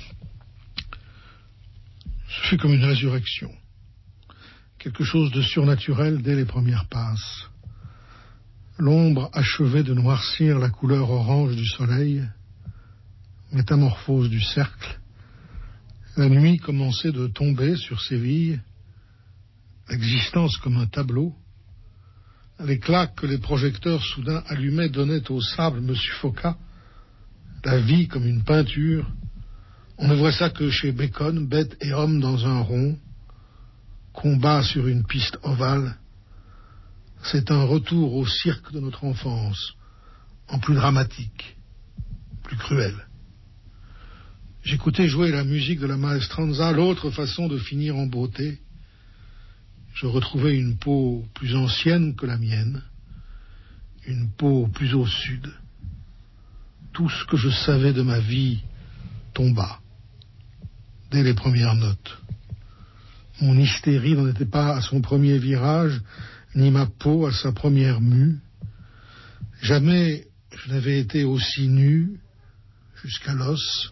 [SPEAKER 2] Ce fut comme une résurrection. Quelque chose de surnaturel dès les premières passes. L'ombre achevait de noircir la couleur orange du soleil, métamorphose du cercle. La nuit commençait de tomber sur Séville, l'existence comme un tableau. L'éclat que les projecteurs soudain allumés donnaient au sable me suffoqua. La vie comme une peinture. On ne voit ça que chez Bacon, bête et homme dans un rond. Combat sur une piste ovale. C'est un retour au cirque de notre enfance, en plus dramatique, plus cruel. J'écoutais jouer la musique de la maestranza, l'autre façon de finir en beauté. Je retrouvais une peau plus ancienne que la mienne, une peau plus au sud. Tout ce que je savais de ma vie tomba, dès les premières notes. Mon hystérie n'en était pas à son premier virage, ni ma peau à sa première mue. Jamais je n'avais été aussi nu, jusqu'à l'os.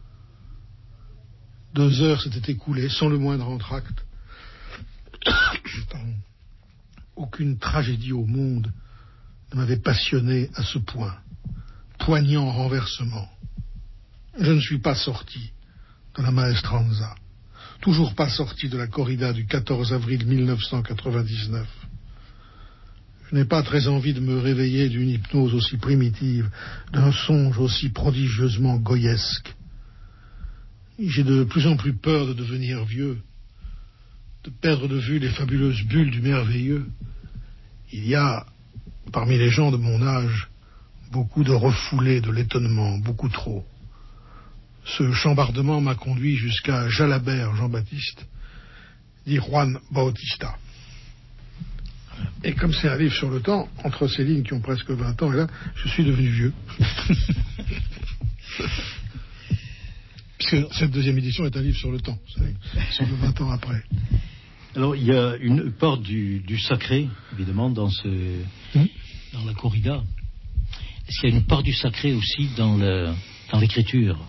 [SPEAKER 2] Deux heures s'étaient écoulées sans le moindre entracte. Aucune tragédie au monde ne m'avait passionné à ce point. Poignant renversement. Je ne suis pas sorti de la maestranza. Toujours pas sorti de la corrida du quatorze avril mille neuf cent quatre-vingt-dix-neuf. Je n'ai pas très envie de me réveiller d'une hypnose aussi primitive, d'un songe aussi prodigieusement goyesque. J'ai de plus en plus peur de devenir vieux, de perdre de vue les fabuleuses bulles du merveilleux. Il y a, parmi les gens de mon âge, beaucoup de refoulés, de l'étonnement, beaucoup trop. Ce chambardement m'a conduit jusqu'à Jalabert Jean-Baptiste, dit Juan Bautista. Et comme c'est un livre sur le temps, entre ces lignes qui ont presque vingt ans, et là, je suis devenu vieux. Puisque cette deuxième édition est un livre sur le temps, sur le vingt ans après.
[SPEAKER 1] Alors, il y a une part du, du sacré, évidemment, dans, ce, mmh. dans la corrida. Est-ce qu'il y a une part du sacré aussi dans, le, dans l'écriture?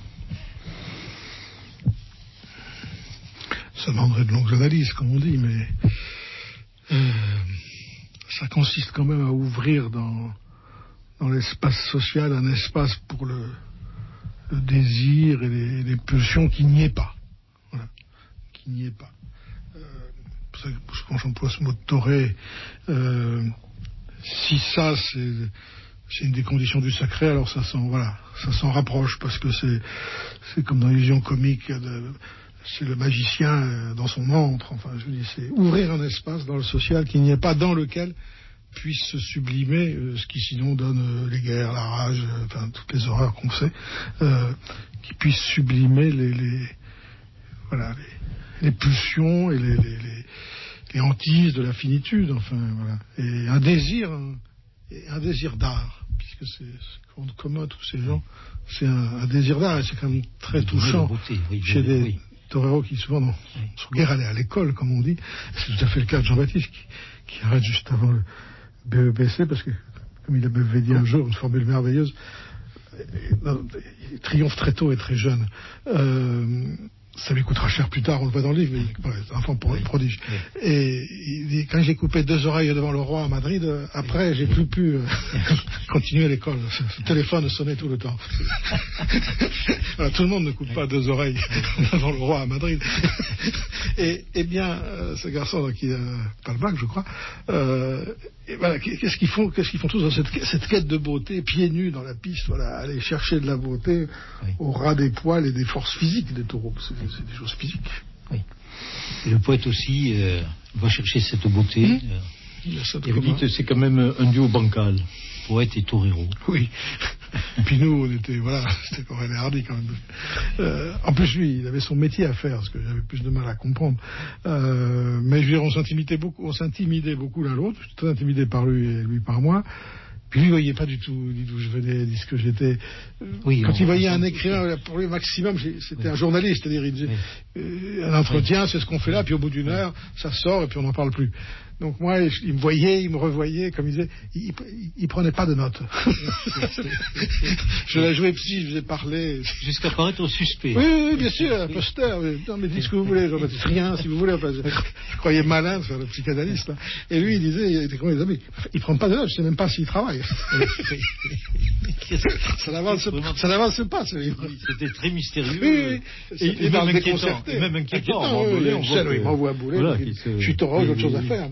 [SPEAKER 2] Ça demanderait de longues analyses, comme on dit, mais euh, ça consiste quand même à ouvrir dans, dans l'espace social un espace pour le, le désir et les, les pulsions qui n'y est pas. Voilà, qui n'y est pas. Euh, quand j'emploie ce mot de toré, euh, si ça c'est, c'est une des conditions du sacré, alors ça s'en voilà, ça s'en rapproche parce que c'est c'est comme dans l'illusion comique. De, c'est le magicien dans son antre. Enfin, je dis, c'est ouvrir un espace dans le social qui n'y est pas, dans lequel puisse se sublimer euh, ce qui sinon donne euh, les guerres, la rage, euh, enfin toutes les horreurs qu'on sait, euh, qui puisse sublimer les, les voilà les, les pulsions et les, les, les, les hantises de la finitude. Enfin voilà, et un désir, un, et un désir d'art, puisque c'est ce qu'on commun tous ces gens, c'est un, un désir d'art, et c'est quand même très touchant beauté, oui, chez des oui. toreros qui souvent non, sont guère allés à l'école, comme on dit. C'est tout à fait le cas de Jean-Baptiste qui, qui arrête juste avant le B E B C parce que comme il m'avait dit un jour, une formule merveilleuse. Il triomphe très tôt et très jeune. Euh, ça lui coûtera cher plus tard, on le voit dans le livre, mais il, ouais, enfant pour oui. prodige. Oui. Et il dit, quand j'ai coupé deux oreilles devant le roi à Madrid, euh, après j'ai plus pu euh, continuer l'école. Ce téléphone sonnait tout le temps. Alors, tout le monde ne coupe pas deux oreilles devant le roi à Madrid. et, et bien, euh, ce garçon là, qui a pas le bac, je crois, euh, et voilà, qu'est-ce qu'ils font, qu'est-ce qu'ils font tous dans cette, cette quête de beauté, pieds nus dans la piste, voilà, aller chercher de la beauté oui. au ras des poils et des forces physiques des taureaux. C'est, c'est des choses physiques.
[SPEAKER 1] Oui. Et le poète aussi euh, va chercher cette beauté. Mmh. Euh, et vous dites, c'est quand même un duo bancal, poète et torero.
[SPEAKER 2] Oui. Et puis nous, on était, voilà, c'était Corel et Hardy quand même. Euh, en plus, lui, il avait son métier à faire, parce que j'avais plus de mal à comprendre. Euh, mais je veux dire, on s'intimidait beaucoup, on s'intimidait beaucoup l'un l'autre. J'étais très intimidé par lui et lui par moi. Puis lui, il voyait pas du tout d'où je venais, ni ce que j'étais. Oui, quand il voyait un écrivain, pour lui, maximum, c'était oui. un journaliste, c'est-à-dire, il disait, oui. euh, un entretien, oui. c'est ce qu'on fait là, puis au bout d'une heure, ça sort, et puis on n'en parle plus. Donc moi, il me voyait, il me revoyait, comme il disait, il, il, il prenait pas de notes. Je la jouais psy, je faisais parler.
[SPEAKER 1] Jusqu'à paraître suspect.
[SPEAKER 2] Oui, oui, bien sûr, imposteur. Non, mais dites ce que vous voulez, Jean-Baptiste, rien, si vous voulez. Enfin, je, je croyais malin de faire le psychanalyste. Là. Et lui, il disait, il était comme les amis, il prend pas de notes, je sais même pas s'il travaille. ça n'avance, ça n'avance pas, ce livre.
[SPEAKER 1] C'était très mystérieux.
[SPEAKER 2] Oui, oui.
[SPEAKER 1] Et, et, et même inquiétant. Et même inquiétant.
[SPEAKER 2] inquiétant oui, oui, on voit que... il m'envoie à bouler. Voilà, je suis taureau, j'ai autre chose à faire.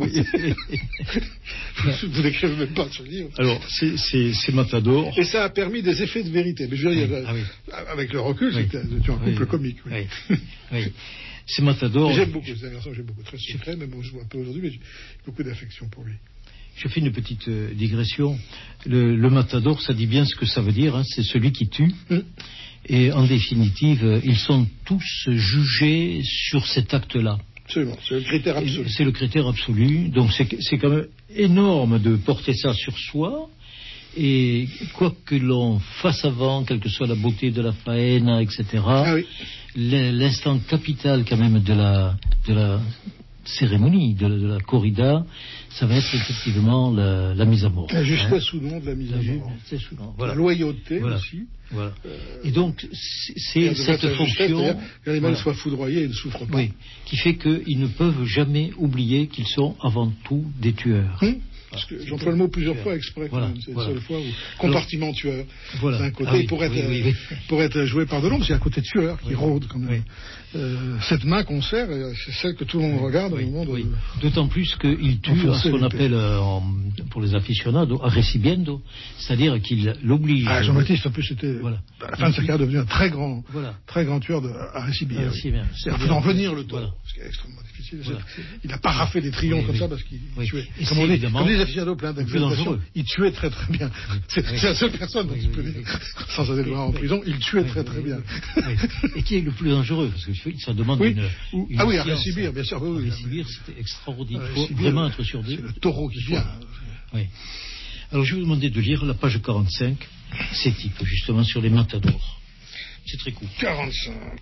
[SPEAKER 2] Vous n'écrivez même pas ce livre.
[SPEAKER 1] Alors, c'est, c'est, c'est Matador.
[SPEAKER 2] Et ça a permis des effets de vérité. Mais je veux dire, oui. ah, oui. avec le recul, oui. c'était, c'était un couple oui. comique. Oui.
[SPEAKER 1] Oui. oui. C'est Matador.
[SPEAKER 2] J'aime beaucoup, c'est un garçon que j'aime beaucoup. Très secret, même je vois un peu aujourd'hui, mais j'ai beaucoup d'affection pour lui.
[SPEAKER 1] Je fais une petite euh, digression. Le, le Matador, ça dit bien ce que ça veut dire. Hein, c'est celui qui tue. Mm. Et en définitive, euh, ils sont tous jugés sur cet acte-là.
[SPEAKER 2] Absolument, c'est le critère absolu.
[SPEAKER 1] C'est le critère absolu. Donc c'est, c'est quand même énorme de porter ça sur soi. Et quoi que l'on fasse avant, quelle que soit la beauté de la faena, et cetera,
[SPEAKER 2] ah oui.
[SPEAKER 1] l'instant capital quand même de la, de la cérémonie, de la, de la corrida, ça va être effectivement la, la mise à mort.
[SPEAKER 2] La justesse hein. ou non de la mise à mort.
[SPEAKER 1] Non, voilà.
[SPEAKER 2] La loyauté
[SPEAKER 1] voilà.
[SPEAKER 2] aussi.
[SPEAKER 1] Voilà. Euh, et donc, c'est cette fonction...
[SPEAKER 2] Que l'animal voilà. soit foudroyé et ne souffre pas.
[SPEAKER 1] Oui, qui fait qu'ils ne peuvent jamais oublier qu'ils sont avant tout des tueurs.
[SPEAKER 2] Hum Parce que ah, j'emploie le mot plusieurs fois exprès, voilà, c'est voilà. la seule fois où compartiment tueur. Voilà. D'un côté, ah, oui, pour, être, oui, oui, oui. pour être joué par de l'ombre, c'est un côté tueur qui oui. rôde quand même. Oui. Euh, cette main qu'on serre, c'est celle que tout le monde regarde oui, au moment de...
[SPEAKER 1] Oui. D'autant plus qu'il tue à ce qu'on appelle, euh, en, pour les aficionados, arrecibiendo, c'est-à-dire qu'il l'oblige...
[SPEAKER 2] Ah, Jean-Baptiste, en plus, c'était, voilà. à la fin de sa carrière, devenu un très grand, voilà. très grand tueur de arrecibiendo. C'est-à-dire d'en venir le temps, voilà. ce qui est extrêmement difficile. Voilà. Il n'a pas raflé des triomphes oui, comme oui. ça parce qu'il oui. tuait. Et comme on dit, comme les aficionados plein d'accusations, il tuait très très bien. C'est, oui. c'est la seule personne dont tu peux dire, sans aller le voir en prison, il tuait très très bien.
[SPEAKER 1] Et qui est le plus dangereux? Parce que ça demande
[SPEAKER 2] oui.
[SPEAKER 1] une, une
[SPEAKER 2] ah oui, à Récibir, bien sûr.
[SPEAKER 1] Oui, Récibir, c'était extraordinaire. Il faut vraiment être sûr d'eux.
[SPEAKER 2] C'est le taureau qui vient.
[SPEAKER 1] Oui. Alors, je vais vous demander de lire la page quarante-cinq, ces types, justement, sur les matadors. C'est très court.
[SPEAKER 2] quarante-cinq.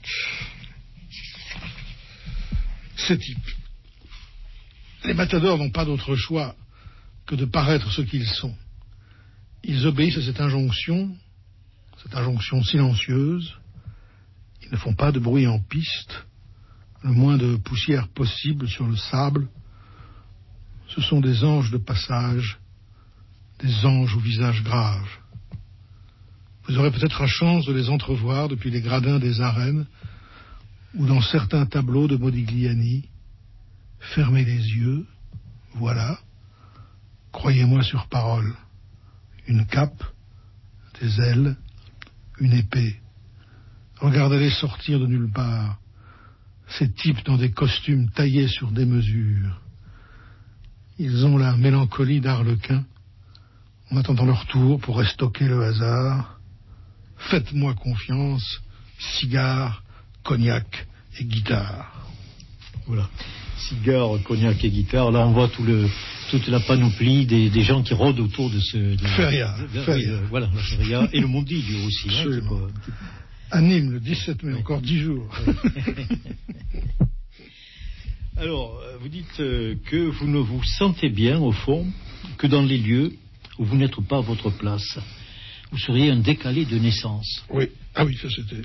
[SPEAKER 2] Ces types. Les matadors n'ont pas d'autre choix que de paraître ce qu'ils sont. Ils obéissent à cette injonction, cette injonction silencieuse. Ils ne font pas de bruit en piste, le moins de poussière possible sur le sable. Ce sont des anges de passage, des anges au visage grave. Vous aurez peut-être la chance de les entrevoir depuis les gradins des arènes ou dans certains tableaux de Modigliani. Fermez les yeux, voilà, croyez-moi sur parole, une cape, des ailes, une épée. Regardez-les sortir de nulle part, ces types dans des costumes taillés sur des mesures. Ils ont la mélancolie d'Arlequin, en attendant leur tour pour restocker le hasard. Faites-moi confiance, cigare, cognac et guitare.
[SPEAKER 1] Voilà, cigare, cognac et guitare. Là, on voit tout le, toute la panoplie des, des gens qui rôdent autour de ce... De
[SPEAKER 2] feria.
[SPEAKER 1] De, de,
[SPEAKER 2] feria.
[SPEAKER 1] Oui, euh, voilà, la feria et le mondilio aussi.
[SPEAKER 2] Absolument. Hein, à Nîmes, le dix-sept mai, oui. Encore dix jours.
[SPEAKER 1] Alors, vous dites que vous ne vous sentez bien, au fond, que dans les lieux où vous n'êtes pas à votre place. Vous seriez un décalé de naissance.
[SPEAKER 2] Oui, ah oui, ça c'était...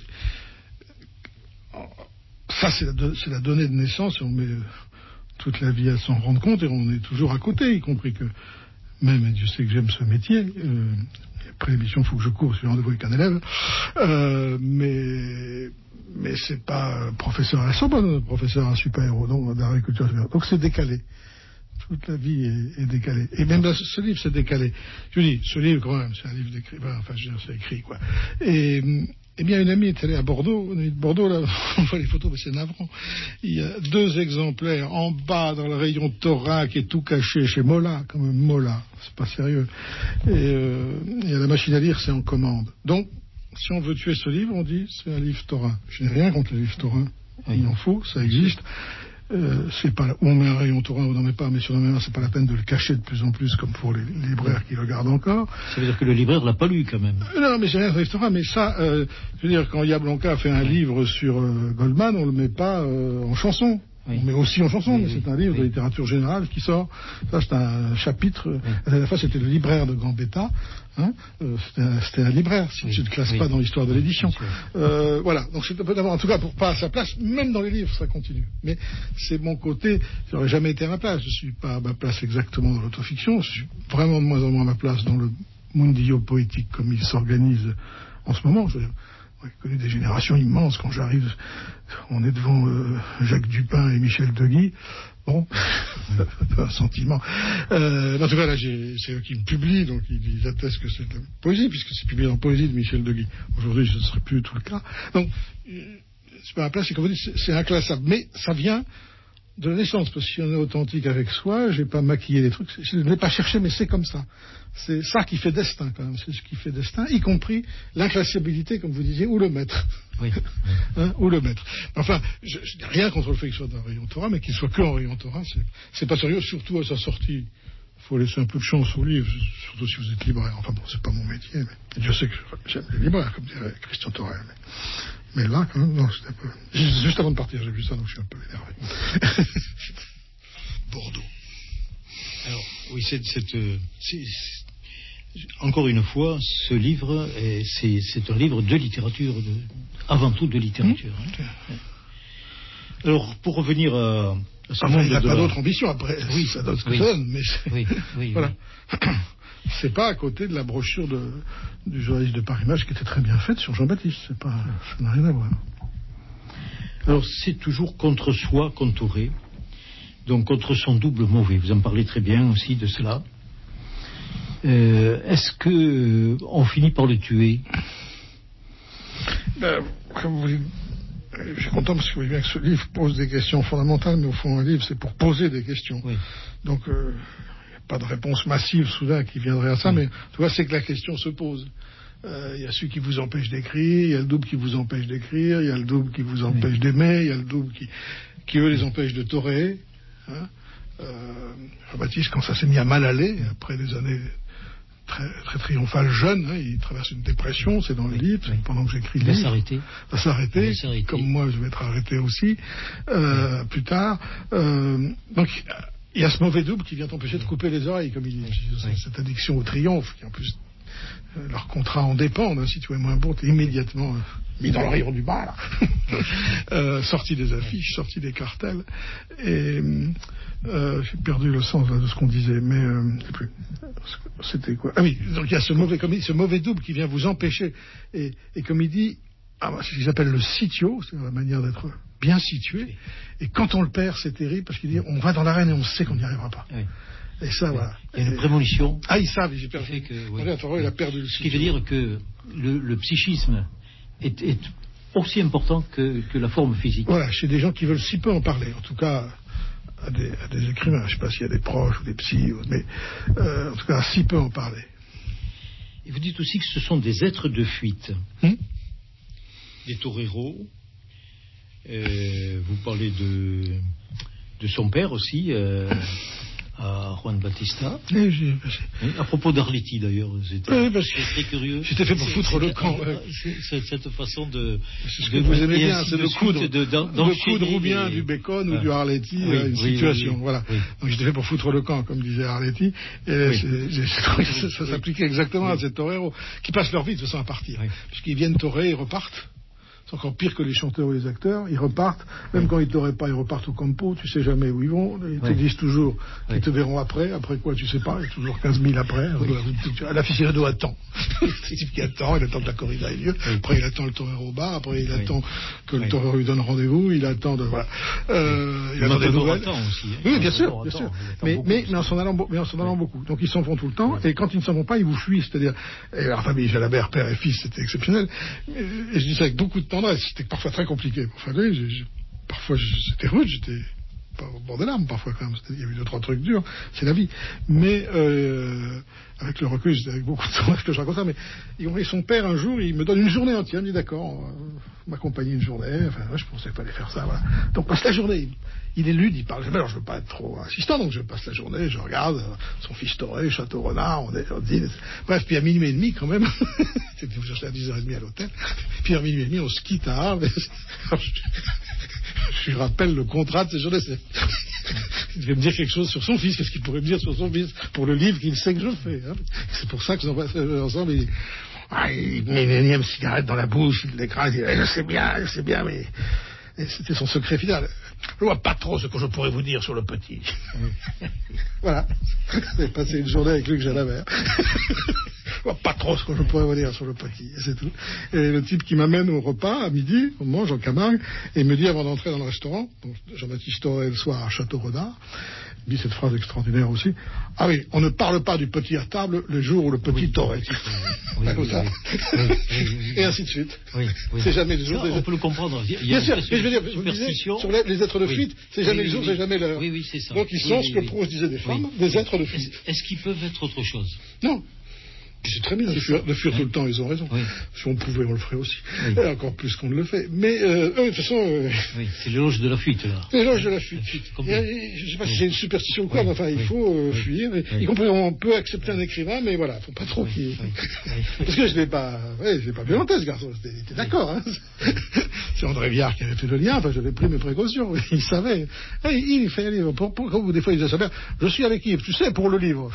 [SPEAKER 2] Ça c'est la, do... c'est la donnée de naissance, on met toute la vie à s'en rendre compte et on est toujours à côté, y compris que, même, et Dieu sait que j'aime ce métier, euh, après l'émission, il faut que je cours, je suis rendez-vous avec un élève, euh, mais... mais c'est pas professeur à la Sorbonne, professeur à un super-héros, donc d'agriculture supérieure. Donc c'est décalé. Toute la vie est, est décalée. Et même dans ce livre, c'est décalé. Je vous dis, ce livre, quand même, c'est un livre d'écrivain, enfin, je veux dire, c'est écrit, quoi. Et, eh bien, une amie est allée à Bordeaux, une amie de Bordeaux, là, on voit les photos, mais c'est navrant. Il y a deux exemplaires en bas, dans le rayon Torah, qui est tout caché chez Mola, quand même, Mola. C'est pas sérieux. Et, euh, il y a la machine à lire, c'est en commande. Donc, si on veut tuer ce livre, on dit c'est un livre Torah. Je n'ai rien contre le livre Torah. Il en faut, ça existe. Euh, c'est pas où on met un rayon Torah ou on n'en met pas, mais sur la même c'est pas la peine de le cacher de plus en plus comme pour les libraires qui le gardent encore.
[SPEAKER 1] Ça veut dire que le libraire l'a pas lu quand même.
[SPEAKER 2] Euh, non, mais j'ai rien contre le livre Torah, mais ça, euh, je veux dire, quand Yablonka fait un livre sur euh, Goldman, on le met pas euh, en chanson. Oui. On met aussi en chanson, oui, mais oui, c'est un livre oui. de littérature générale qui sort. Ça, c'est un chapitre. Oui. La dernière fois, c'était le libraire de Gambetta. Hein euh, c'était, un, c'était un libraire, si oui. tu ne le classes oui. pas dans l'histoire de l'édition. Euh, voilà. Donc, c'est d'abord, en tout cas, pour pas à sa place, même dans les livres, ça continue. Mais c'est mon côté. J'aurais jamais été à ma place. Je suis pas à ma place exactement dans l'autofiction. Je suis vraiment de moins en moins à ma place dans le mundillo poétique comme il s'organise en ce moment. Je veux dire, j'ai connu des générations immenses. Quand j'arrive, on est devant euh, Jacques Dupin et Michel Deguy. Bon, un sentiment. Euh, en tout cas, là, j'ai, c'est eux qui me publient, donc ils, ils attestent que c'est de la poésie, puisque c'est publié en poésie de Michel Deguy. Aujourd'hui, ce ne serait plus tout le cas. Donc, c'est pas à la place, c'est comme vous dites, c'est, c'est inclassable. Mais ça vient de la naissance, parce que si on est authentique avec soi, je n'ai pas maquillé les trucs, je ne l'ai pas cherché, mais c'est comme ça. C'est ça qui fait destin, quand même. C'est ce qui fait destin, y compris l'inclassabilité, comme vous disiez, ou le maître.
[SPEAKER 1] Oui.
[SPEAKER 2] hein, ou le maître. Enfin, je, je n'ai rien contre le fait qu'il soit dans rayon Torah, mais qu'il soit que en rayon Torah, c'est, c'est pas sérieux, surtout à sa sortie. Il faut laisser un peu de chance au livre, surtout si vous êtes libraire. Enfin bon, c'est pas mon métier, mais Dieu sait que j'aime les libraires, comme dirait Christian Torel. Mais, mais là, quand même, non, c'était un peu... Juste avant de partir, j'ai vu ça, donc je suis un peu énervé. Bordeaux.
[SPEAKER 1] Alors, oui, c'est, c'est, euh, c'est, c'est, encore une fois, ce livre, est, c'est, c'est un livre de littérature, de, avant tout de littérature. Mmh. Hein. Alors, pour revenir à, à ce
[SPEAKER 2] enfin,
[SPEAKER 1] monde
[SPEAKER 2] il n'a
[SPEAKER 1] de
[SPEAKER 2] pas
[SPEAKER 1] la...
[SPEAKER 2] d'autre ambition, après, oui, ça donne ce que
[SPEAKER 1] oui.
[SPEAKER 2] ça donne, mais c'est...
[SPEAKER 1] Oui, oui,
[SPEAKER 2] voilà.
[SPEAKER 1] Oui.
[SPEAKER 2] C'est pas à côté de la brochure de, du journaliste de Paris Match qui était très bien faite sur Jean-Baptiste, c'est pas, ça n'a rien à voir.
[SPEAKER 1] Alors, c'est toujours contre soi contouré. Donc contre son double mauvais, vous en parlez très bien aussi de cela. Euh, est-ce que euh, on finit par le tuer?
[SPEAKER 2] Ben, comme vous dites, je suis content parce que vous voyez bien que ce livre pose des questions fondamentales, mais au fond un livre c'est pour poser des questions.
[SPEAKER 1] Oui.
[SPEAKER 2] Donc il euh, n'y a pas de réponse massive soudain qui viendrait à ça, oui. mais tu vois c'est que la question se pose. Il euh, y a celui qui vous empêche d'écrire, il y a le double qui vous empêche d'écrire, il y a le double qui vous empêche oui. d'aimer, il y a le double qui, qui eux les empêche de toréer. Hein euh, Jean-Baptiste, quand ça s'est mis à mal aller, après des années très, très triomphales jeunes, hein, il traverse une dépression, c'est dans le oui, livre, oui. pendant que j'écris le livre.
[SPEAKER 1] Il va s'arrêter.
[SPEAKER 2] Il va s'arrêter, il va s'arrêter. Comme moi je vais être arrêté aussi, euh, oui. plus tard. Euh, donc il y a ce mauvais double qui vient t'empêcher de couper les oreilles, comme il dit. Oui. Cette addiction au triomphe, qui en plus, euh, leur contrat en dépend, hein, si tu es moins bon, t'es immédiatement... Euh, mis dans le rayon du bas, là. euh, sorti des affiches, sorti des cartels. Et euh, j'ai perdu le sens là, de ce qu'on disait, mais euh, je sais plus. C'était quoi? Ah oui, donc il y a ce mauvais, comme il, ce mauvais double qui vient vous empêcher. Et, et comme il dit, ah, c'est ce qu'ils appellent le sitio, c'est la manière d'être bien situé. Et quand on le perd, c'est terrible, parce qu'il dit, on va dans l'arène et on sait qu'on n'y arrivera pas. Oui. Et ça, voilà.
[SPEAKER 1] Il y a une prémonition.
[SPEAKER 2] Ah, ils savent, j'ai perdu. Que, oui. Il a perdu le
[SPEAKER 1] Ce qui veut dire que le, le psychisme Est, est aussi important que, que la forme physique.
[SPEAKER 2] Voilà, chez des gens qui veulent si peu en parler, en tout cas à des, à des écrivains, je ne sais pas s'il y a des proches ou des psys, mais euh, en tout cas si peu en parler.
[SPEAKER 1] Et vous dites aussi que ce sont des êtres de fuite, hmm? Des toreros. Euh, vous parlez de, de son père aussi, euh, à Juan Bautista.
[SPEAKER 2] Oui, j'ai,
[SPEAKER 1] oui, à propos d'Arletty d'ailleurs, c'était
[SPEAKER 2] oui,
[SPEAKER 1] très curieux.
[SPEAKER 2] J'étais fait pour
[SPEAKER 1] c'est,
[SPEAKER 2] foutre
[SPEAKER 1] c'est,
[SPEAKER 2] le camp. Ouais.
[SPEAKER 1] C'est, c'est cette façon de.
[SPEAKER 2] C'est ce que
[SPEAKER 1] de,
[SPEAKER 2] vous aimez bien, c'est de coudre,
[SPEAKER 1] de, de,
[SPEAKER 2] de coudre ou bien
[SPEAKER 1] les...
[SPEAKER 2] du Bacon
[SPEAKER 1] ah.
[SPEAKER 2] ou du Arletty
[SPEAKER 1] oui,
[SPEAKER 2] à une
[SPEAKER 1] oui,
[SPEAKER 2] situation.
[SPEAKER 1] Oui, oui,
[SPEAKER 2] voilà.
[SPEAKER 1] Oui.
[SPEAKER 2] Donc j'étais fait pour foutre le camp, comme disait Arletty. Et
[SPEAKER 1] oui.
[SPEAKER 2] j'ai, j'ai, j'ai trouvé que ça, ça s'appliquait exactement oui. à ces toreros qui passent leur vie de façon à partir, oui. puisqu'ils viennent torer et repartent. C'est encore pire que les chanteurs ou les acteurs. Ils repartent, même oui. quand ils ne t'auraient pas, ils repartent au campo. Tu sais jamais où ils vont. Ils oui. te disent toujours qu'ils oui. te verront après. Après quoi, tu sais pas. Il y a toujours quinze mille après. Oui. L'aficionado attend. C'est type qui attend. Il attend que la corrida ait lieu. Oui. Après, il attend le torero au bar. Après, il oui. attend que le oui. torero lui donne rendez-vous. Il attend de voilà. Euh, il attend des nouvelles.
[SPEAKER 1] Aussi, hein.
[SPEAKER 2] Oui, bien sûr, bien sûr. Mais, mais, mais en s'en allant, mais en s'en allant oui. beaucoup. Donc ils s'en vont tout le temps. Oui. Et quand ils ne s'en vont pas, ils vous fuient. C'est-à-dire, la famille Jalabert, père et fils, c'était exceptionnel. Et je dis ça avec beaucoup de temps. C'était parfois très compliqué pour Fadé. Parfois c'était rude, j'étais pas au bord des larmes parfois quand même. Il y a eu deux trois trucs durs, c'est la vie. Mais euh, avec le recul, c'était avec beaucoup de temps que je raconte ça. Mais y compris son père un jour, il me donne une journée entière. Il me dit d'accord, euh, m'accompagner une journée. Enfin, ouais, je pensais pas aller faire ça. Voilà. Donc passe la journée. Il est lude, il parle jamais. Alors je veux pas être trop insistant, donc je passe la journée, je regarde euh, son fils toré, Château Renard, on est, on dit, bref, puis à minuit et demi quand même, c'était vous chercher à dix heures trente à l'hôtel, puis à minuit et demi on se quitte à Arles. Je lui rappelle le contrat de ces journées. Il devait me dire quelque chose sur son fils, qu'est-ce qu'il pourrait me dire sur son fils pour le livre qu'il sait que je fais. Hein. C'est pour ça que nous en passons ensemble. Il, ah, il met une énième cigarette dans la bouche, il l'écrase, il dit, je sais bien, je sais bien, mais et c'était son secret final. Je vois pas trop ce que je pourrais vous dire sur le petit. Voilà. J'ai passé une journée avec Luc Jalabert. Je vois pas trop ce que je pourrais vous dire sur le petit. Et c'est tout. Et le type qui m'amène au repas à midi, on mange en Camargue, et il me dit avant d'entrer dans le restaurant, donc Jean-Baptiste Toré le soir à Château Renard, il dit cette phrase extraordinaire aussi. Ah oui, on ne parle pas du petit à table le jour où le petit oui, toré. Oui, oui, comme ça. Oui, oui, oui, et ainsi de suite. Oui, oui. C'est jamais le jour.
[SPEAKER 1] Ça, on peut le comprendre. Il y a
[SPEAKER 2] bien sûr. Mais je veux dire, vous disiez, sur les, les êtres de fuite, oui. c'est jamais oui, le jour, oui, c'est jamais l'heure.
[SPEAKER 1] Oui, oui, c'est ça.
[SPEAKER 2] Donc ils sont
[SPEAKER 1] oui,
[SPEAKER 2] ce que
[SPEAKER 1] oui,
[SPEAKER 2] Proust disait des femmes,
[SPEAKER 1] oui.
[SPEAKER 2] des êtres de fuite.
[SPEAKER 1] Est-ce, est-ce qu'ils peuvent être autre chose?
[SPEAKER 2] Non. C'est très bien de fuir, de fuir oui. tout le temps, ils ont raison. Oui. Si on pouvait, on le ferait aussi. Oui. Et encore plus qu'on ne le fait. Mais, euh, eux, de toute façon... Euh...
[SPEAKER 1] Oui, c'est l'éloge de la fuite, là.
[SPEAKER 2] L'éloge de la fuite. fuite et, et, je ne sais pas oui. si c'est une superstition ou quoi, oui. mais enfin, oui. il faut euh, oui. fuir. Et, oui. Y compris, on peut accepter un écrivain, mais voilà, il ne faut pas trop oui. qu'il... Oui. Parce que je ne l'ai pas... Oui, je l'ai pas violenté, ce garçon. Il était d'accord, hein. C'est André Viard qui avait fait le lien. Enfin, j'avais pris mes précautions. Il savait. Et il fait un livre. Pour, pour, pour, des fois, il disait ça, je suis avec Yves, tu sais, pour le livre.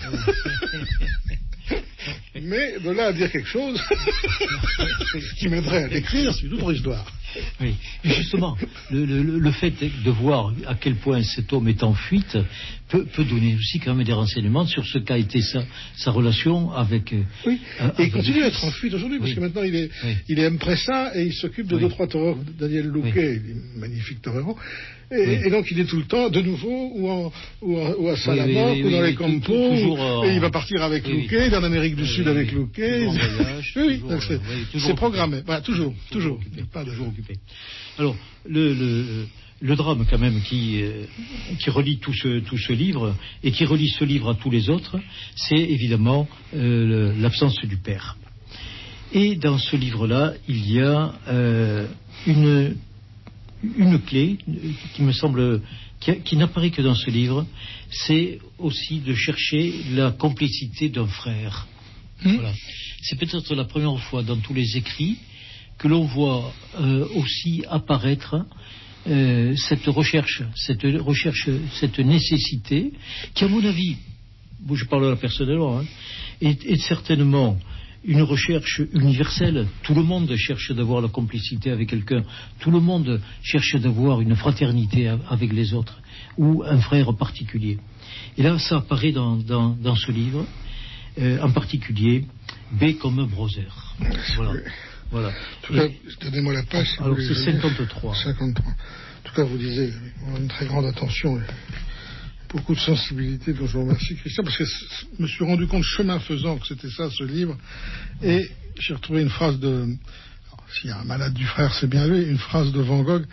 [SPEAKER 2] Mais de là à dire quelque chose qui m'aiderait à l'écrire, c'est une autre histoire.
[SPEAKER 1] Oui, et justement, le, le, le fait de voir à quel point cet homme est en fuite peut, peut donner aussi quand même des renseignements sur ce qu'a été sa, sa relation avec...
[SPEAKER 2] Oui, euh, et il continue à être en fuite aujourd'hui, parce oui. que maintenant il est, oui. il est impressa et il s'occupe de oui. deux, trois toreros. Daniel Louquet, oui. magnifique torero. Et, oui. et donc il est tout le temps de nouveau ou, en, ou, en, ou à Salamanque oui, oui, oui, ou dans oui, les campos toujours, euh, et il va partir avec oui, Louquet, oui. en Amérique du oui, Sud oui, avec oui, Louquet.
[SPEAKER 1] Voyage,
[SPEAKER 2] oui,
[SPEAKER 1] toujours,
[SPEAKER 2] c'est,
[SPEAKER 1] oui,
[SPEAKER 2] c'est programmé. Voilà, toujours, toujours.
[SPEAKER 1] toujours. Occupé,
[SPEAKER 2] pas de...
[SPEAKER 1] toujours occupé. Alors, le, le, le drame quand même qui, euh, qui relie tout ce, tout ce livre et qui relie ce livre à tous les autres, c'est évidemment euh, le, l'absence du père. Et dans ce livre-là, il y a euh, une... une clé qui me semble, qui, qui n'apparaît que dans ce livre, c'est aussi de chercher la complicité d'un frère. Mmh. Voilà. C'est peut-être la première fois dans tous les écrits que l'on voit euh, aussi apparaître euh, cette recherche, cette recherche, cette nécessité, qui à mon avis, bon, je parle là personnellement, hein, est, est certainement une recherche universelle. Tout le monde cherche d'avoir la complicité avec quelqu'un. Tout le monde cherche d'avoir une fraternité avec les autres, ou un frère particulier. Et là, ça apparaît dans, dans, dans ce livre, euh, en particulier, B comme un brother. Voilà. Voilà.
[SPEAKER 2] En tout cas, donnez-moi la page. Si
[SPEAKER 1] alors, c'est cinquante-trois.
[SPEAKER 2] cinquante-trois. En tout cas, vous disiez, une très grande attention. Beaucoup de sensibilité, dont je vous remercie, Christian, parce que je me suis rendu compte, chemin faisant, que c'était ça, ce livre. Et j'ai retrouvé une phrase de... Alors, s'il y a un malade du frère, c'est bien lui, une phrase de Van Gogh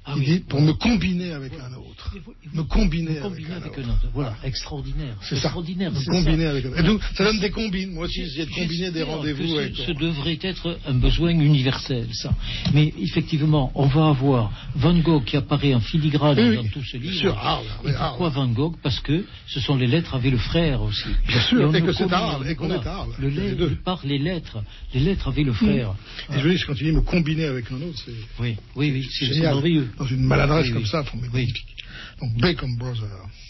[SPEAKER 1] Ah
[SPEAKER 2] il
[SPEAKER 1] oui,
[SPEAKER 2] dit pour
[SPEAKER 1] voilà.
[SPEAKER 2] me combiner avec
[SPEAKER 1] voilà.
[SPEAKER 2] un autre.
[SPEAKER 1] Et vous, et
[SPEAKER 2] me
[SPEAKER 1] vous,
[SPEAKER 2] combiner,
[SPEAKER 1] me combiner
[SPEAKER 2] avec,
[SPEAKER 1] avec
[SPEAKER 2] un
[SPEAKER 1] un
[SPEAKER 2] autre.
[SPEAKER 1] autre. Voilà, extraordinaire.
[SPEAKER 2] C'est
[SPEAKER 1] extraordinaire.
[SPEAKER 2] ça. Me
[SPEAKER 1] C'est
[SPEAKER 2] combiner
[SPEAKER 1] ça.
[SPEAKER 2] avec un autre. Et donc, ça donne des combines. Moi aussi, j'ai de combiner des
[SPEAKER 1] J'espère
[SPEAKER 2] rendez-vous
[SPEAKER 1] que
[SPEAKER 2] avec.
[SPEAKER 1] Ce, ce devrait être un besoin universel, ça. Mais effectivement, on va avoir Van Gogh qui apparaît en filigrane
[SPEAKER 2] oui,
[SPEAKER 1] dans tout ce livre.
[SPEAKER 2] Sûr, Arles,
[SPEAKER 1] et
[SPEAKER 2] oui,
[SPEAKER 1] pourquoi
[SPEAKER 2] Arles.
[SPEAKER 1] Van Gogh? Parce que ce sont les lettres avec le frère aussi.
[SPEAKER 2] Bien sûr, et, et que c'est
[SPEAKER 1] combine,
[SPEAKER 2] Arles, et qu'on
[SPEAKER 1] voilà,
[SPEAKER 2] est à Arles.
[SPEAKER 1] Le lait, il par les lettres, les lettres avec le frère.
[SPEAKER 2] Mmh. Et je veux dire, quand tu dis me combiner avec un autre, c'est.
[SPEAKER 1] Oui, oui, oui, c'est
[SPEAKER 2] génial.
[SPEAKER 1] merveilleux.
[SPEAKER 2] Dans une maladresse
[SPEAKER 1] oui,
[SPEAKER 2] comme
[SPEAKER 1] oui.
[SPEAKER 2] ça, faut
[SPEAKER 1] oui.
[SPEAKER 2] magnifique. Donc, B comme brother.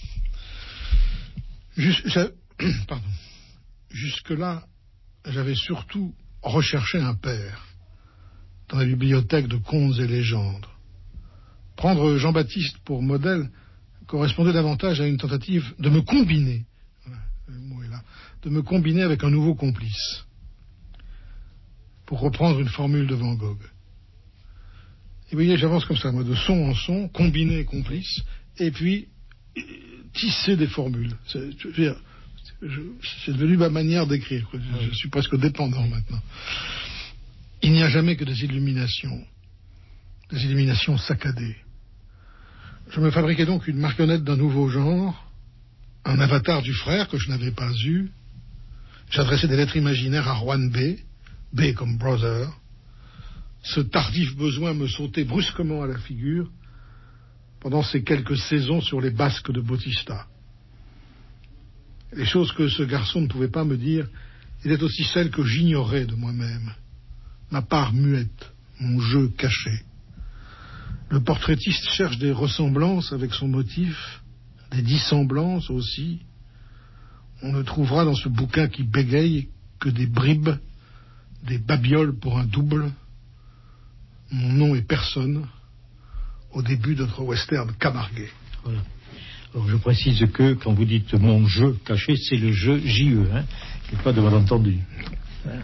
[SPEAKER 2] Juste, pardon. Jusque-là, j'avais surtout recherché un père dans la bibliothèque de contes et légendes. Prendre Jean-Baptiste pour modèle correspondait davantage à une tentative de me combiner, voilà, le mot est là, de me combiner avec un nouveau complice, pour reprendre une formule de Van Gogh. Et vous voyez, j'avance comme ça, moi, de son en son, combiner complice, et puis tisser des formules. C'est, je veux dire, je, c'est devenu ma manière d'écrire. Je, oui. je suis presque dépendant maintenant. Il n'y a jamais que des illuminations, des illuminations saccadées. Je me fabriquais donc une marionnette d'un nouveau genre, un avatar du frère que je n'avais pas eu. J'adressais des lettres imaginaires à Juan B, B comme brother. Ce tardif besoin me sautait brusquement à la figure pendant ces quelques saisons sur les basques de Bautista. Les choses que ce garçon ne pouvait pas me dire étaient aussi celles que j'ignorais de moi-même. Ma part muette, mon jeu caché. Le portraitiste cherche des ressemblances avec son motif, des dissemblances aussi. On ne trouvera dans ce bouquin qui bégaye que des bribes, des babioles pour un double. Mon nom est personne au début de notre western camarguais.
[SPEAKER 1] Voilà. Alors je précise que quand vous dites mon jeu caché, c'est le jeu J E, hein, il n'y a pas de malentendu. Hein.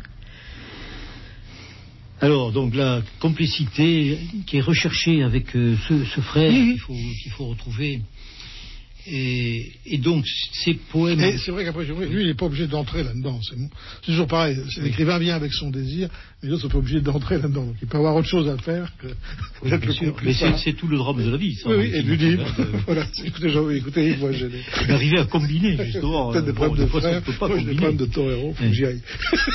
[SPEAKER 1] Alors, donc la complicité qui est recherchée avec euh, ce, ce frère mmh. qu'il faut, qu'il faut retrouver. Et, et donc, ces poèmes...
[SPEAKER 2] Et c'est vrai qu'après, lui, il n'est pas obligé d'entrer là-dedans. C'est, c'est toujours pareil. C'est l'écrivain vient avec son désir, mais l'autre n'est pas obligé d'entrer là-dedans. Donc, il peut avoir autre chose à faire que...
[SPEAKER 1] Oui, bien sûr. Mais c'est, c'est tout le drame de la vie, ça.
[SPEAKER 2] Oui, oui, et du livre. De... voilà. Écoutez, Jean, écoutez, moi, j'ai des...
[SPEAKER 1] D'arriver à combiner, justement.
[SPEAKER 2] Peut-être des problèmes bon, de frères. Moi, j'ai des problèmes de torero, faut que j'y aille.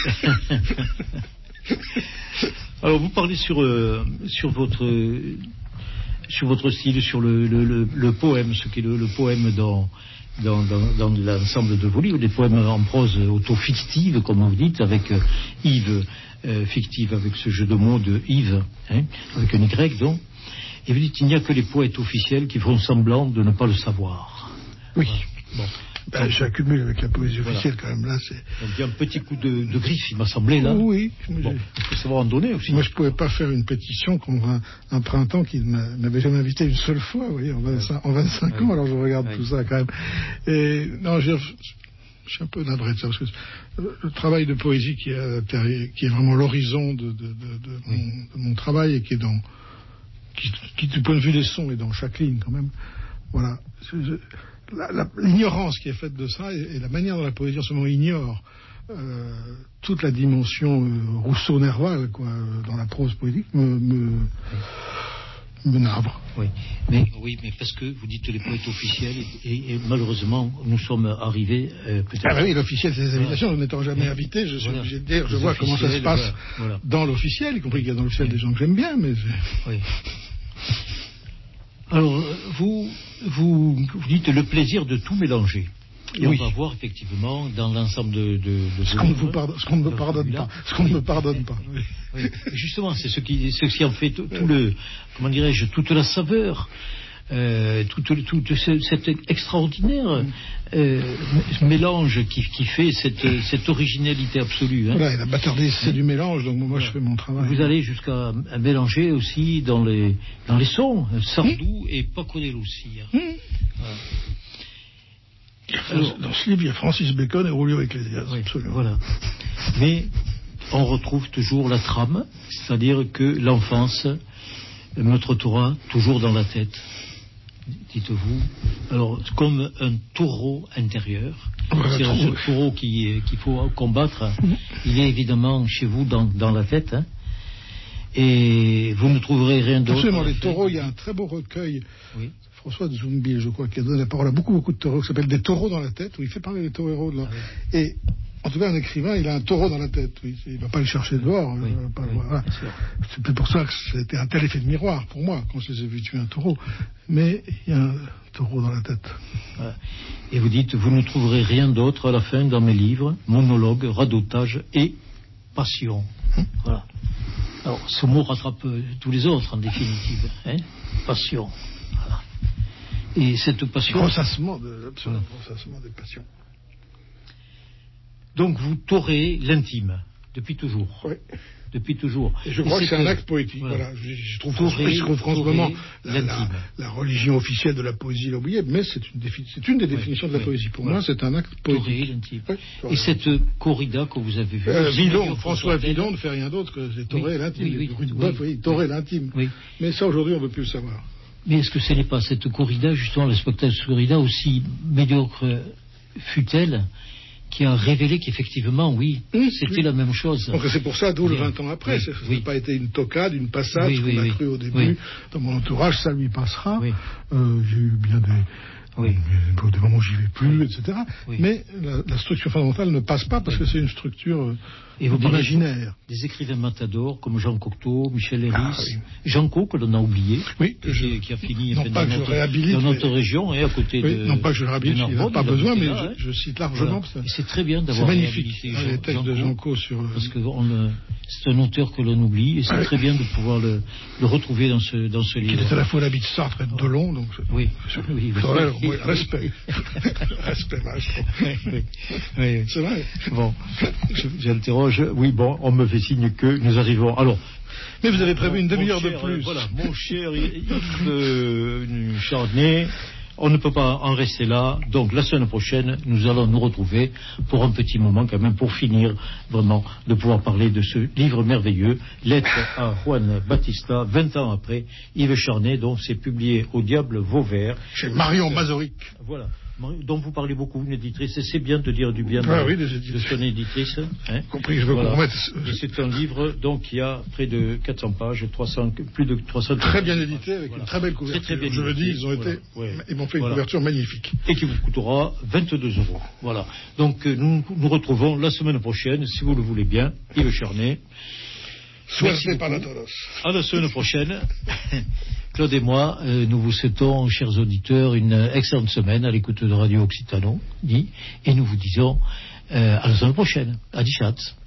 [SPEAKER 1] Alors, vous parlez sur, euh, sur votre... Euh, sur votre style, sur le, le, le, le poème, ce qu'est le, le poème dans, dans, dans, dans l'ensemble de vos livres, des poèmes en prose auto-fictive, comme vous dites, avec euh, Yves, euh, fictive, avec ce jeu de mots de Yves, hein, avec un Y, donc. Et vous dites, il n'y a que les poètes officiels qui font semblant de ne pas le savoir.
[SPEAKER 2] Oui.
[SPEAKER 1] Voilà. Bon.
[SPEAKER 2] Ben, j'accumule avec la poésie officielle, voilà. Quand même, là, c'est...
[SPEAKER 1] Donc, il y a un petit coup de, de griffe, il m'a semblé, là.
[SPEAKER 2] Oui.
[SPEAKER 1] Bon, il faut savoir en donner aussi.
[SPEAKER 2] Moi, je ne pouvais pas faire une pétition contre un, un printemps qui ne m'avait jamais invité une seule fois, vous voyez, en vingt-cinq, en vingt-cinq ouais. ans, alors je regarde ouais. tout ça, quand même. Et, non, je, je suis un peu navré de ça, parce que le, le travail de poésie qui est, qui est vraiment l'horizon de, de, de, de, oui. mon, de mon travail et qui est dans... Qui, qui, du point de vue des sons, est dans chaque ligne, quand même. Voilà. Je, La, la, l'ignorance qui est faite de ça et, et la manière dont la poésie en ce moment ignore euh, toute la dimension euh, Rousseau-Nerval quoi, euh, dans la prose poétique me, me, me navre.
[SPEAKER 1] Oui. Mais, oui, mais parce que vous dites les poètes officiels et, et, et malheureusement nous sommes arrivés euh, peut-être...
[SPEAKER 2] Ah bah oui, l'officiel c'est les invitations, voilà. N'étant jamais invité, je suis voilà. obligé de dire, je les vois comment ça se passe voilà. Voilà. dans l'officiel, y compris qu'il y a dans l'officiel oui. des gens que j'aime bien, mais...
[SPEAKER 1] Oui. Alors, vous, vous, vous dites le plaisir de tout mélanger. Et oui. on va voir effectivement dans l'ensemble de, de, de
[SPEAKER 2] ce, qu'on vous pardonne, ce qu'on ne me pardonne pas, ce qu'on ne me pardonne pas.
[SPEAKER 1] Oui. Oui. Justement, c'est ce qui, ce qui en fait tout, tout le, comment dirais-je, toute la saveur, euh, toute, toute cette extraordinaire euh, mélange qui, qui fait cette, cette originalité absolue. Hein.
[SPEAKER 2] Voilà, et la bâtardise, c'est du mélange, donc moi voilà. je fais mon travail.
[SPEAKER 1] Vous allez jusqu'à mélanger aussi dans les, dans les sons, Sardou mmh. et Paconel aussi. Hein. Mmh. Voilà.
[SPEAKER 2] Alors, dans ce livre, il y a Francis Bacon et Julio Iglesias.
[SPEAKER 1] Oui,
[SPEAKER 2] absolument.
[SPEAKER 1] Voilà. Mais on retrouve toujours la trame, c'est-à-dire que l'enfance me trottera toujours dans la tête. Dites-vous, alors comme un taureau intérieur, voilà, c'est ce taureau qui, qu'il faut combattre, mmh. il est évidemment chez vous dans, dans la tête, hein, Et vous ne trouverez rien d'autre.
[SPEAKER 2] Absolument, les taureaux, il y a un très beau recueil. Oui. François de Zumbil, je crois, qui a donné la parole à beaucoup, beaucoup de taureaux, qui s'appelle Des taureaux dans la tête, où il fait parler des taureaux. Là. Ah, oui. Et en tout cas, un écrivain, il a un taureau dans la tête. Oui. Il ne va pas le chercher dehors. Oui. Pas oui. Voilà. C'est peut-être pour ça que c'était un tel effet de miroir pour moi, quand je les ai vus tuer un taureau. Mais il y a un taureau dans la tête.
[SPEAKER 1] Voilà. Et vous dites, vous ne trouverez rien d'autre à la fin dans mes livres, monologues, radotage et passion. Hum. Voilà. Alors, ce mot rattrape tous les autres, en définitive. Hein, passion. Voilà. Et cette passion...
[SPEAKER 2] Ressassement, de, absolument, ressassement des passions.
[SPEAKER 1] Donc, vous taurez l'intime, depuis toujours.
[SPEAKER 2] Oui.
[SPEAKER 1] Depuis toujours.
[SPEAKER 2] Et je crois Et que c'est un acte poétique. Voilà. Voilà. Je, je trouve qu'en ce moment, la, la, la religion officielle de la poésie l'a oublié, mais c'est une, défi, c'est une des définitions oui. de la oui. poésie. Pour voilà. moi, c'est un acte poétique.
[SPEAKER 1] Taurer l'intime. Oui. Et cette corrida que vous avez vue...
[SPEAKER 2] Euh, Villon, François Villon ne fait rien d'autre que c'est taurer oui. l'intime. Oui, oui, oui, oui, oui, taurer oui. l'intime. Oui. Mais ça, aujourd'hui, on ne veut plus le savoir.
[SPEAKER 1] Mais est-ce que ce n'est pas cette corrida, justement, le spectacle de corrida, aussi médiocre fut-elle, qui a révélé qu'effectivement, oui, mmh, c'était oui. la même chose.
[SPEAKER 2] Donc c'est pour ça, d'où le vingt ans après, oui, ça n'a oui. pas été une tocade, une passade, oui, ce qu'on oui, a oui. cru au début. Oui. Dans mon entourage, ça lui passera. Oui. Euh, j'ai eu bien des... Oui. Euh, des moments où j'y vais plus, oui. et cetera. Oui. Mais la, la structure fondamentale ne passe pas parce oui. que c'est une structure euh, et vous imaginaire.
[SPEAKER 1] Des écrivains matadors comme Jean Cocteau, Michel Léris, ah, oui. Jean Co, que l'on a oublié,
[SPEAKER 2] oui,
[SPEAKER 1] qui, je, qui a fini
[SPEAKER 2] non pas
[SPEAKER 1] dans,
[SPEAKER 2] que
[SPEAKER 1] notre,
[SPEAKER 2] je réhabilite,
[SPEAKER 1] dans notre
[SPEAKER 2] mais...
[SPEAKER 1] région et à côté
[SPEAKER 2] oui,
[SPEAKER 1] de.
[SPEAKER 2] Non pas que je réhabilite, il n'a pas besoin, mais là, je, je cite largement.
[SPEAKER 1] Voilà. C'est très bien d'avoir
[SPEAKER 2] réhabilité Jean, les textes Jean de Jean Co sur.
[SPEAKER 1] Parce que on, c'est un auteur que l'on oublie et c'est ouais. très bien de pouvoir le, le retrouver dans ce, dans ce livre.
[SPEAKER 2] Qui est à la fois l'habit de Sartre et de Delon, donc.
[SPEAKER 1] Oui, oui,
[SPEAKER 2] oui. Respect. Respect, maestro.
[SPEAKER 1] Oui, oui, oui.
[SPEAKER 2] C'est vrai.
[SPEAKER 1] Bon, j'interroge. Oui, bon, on me fait signe que nous arrivons. Alors.
[SPEAKER 2] Mais vous avez prévu une demi-heure de plus.
[SPEAKER 1] Euh, voilà, mon cher Yves euh, Charnay, on ne peut pas en rester là. Donc, la semaine prochaine, nous allons nous retrouver pour un petit moment, quand même, pour finir vraiment de pouvoir parler de ce livre merveilleux, Lettre à Juan Bautista, vingt ans après, Yves Charnay, donc c'est publié au Diable Vauvert.
[SPEAKER 2] Chez Marion Mazoric.
[SPEAKER 1] Voilà. Dont vous parlez beaucoup, une éditrice, et c'est bien de dire du bien
[SPEAKER 2] ah,
[SPEAKER 1] de,
[SPEAKER 2] oui,
[SPEAKER 1] de son éditrice. Hein.
[SPEAKER 2] Compris, je veux
[SPEAKER 1] voilà.
[SPEAKER 2] qu'on remette.
[SPEAKER 1] Et c'est un livre donc qui a près de quatre cents pages, trois cents, plus de trois cents.
[SPEAKER 2] Très bien édité, avec voilà. une très belle couverture. Très, très bien je le dis, ils ont voilà. été, ouais. ils m'ont fait voilà. une couverture magnifique.
[SPEAKER 1] Et qui vous coûtera vingt-deux euros. Voilà. Donc nous nous retrouvons la semaine prochaine, si vous le voulez bien, Yves Charnay.
[SPEAKER 2] Suerte para todos.
[SPEAKER 1] À la semaine prochaine. Claude et moi, euh, nous vous souhaitons, chers auditeurs, une excellente semaine à l'écoute de Radio Occitano, dit, et nous vous disons euh, à la semaine prochaine. À Dichat.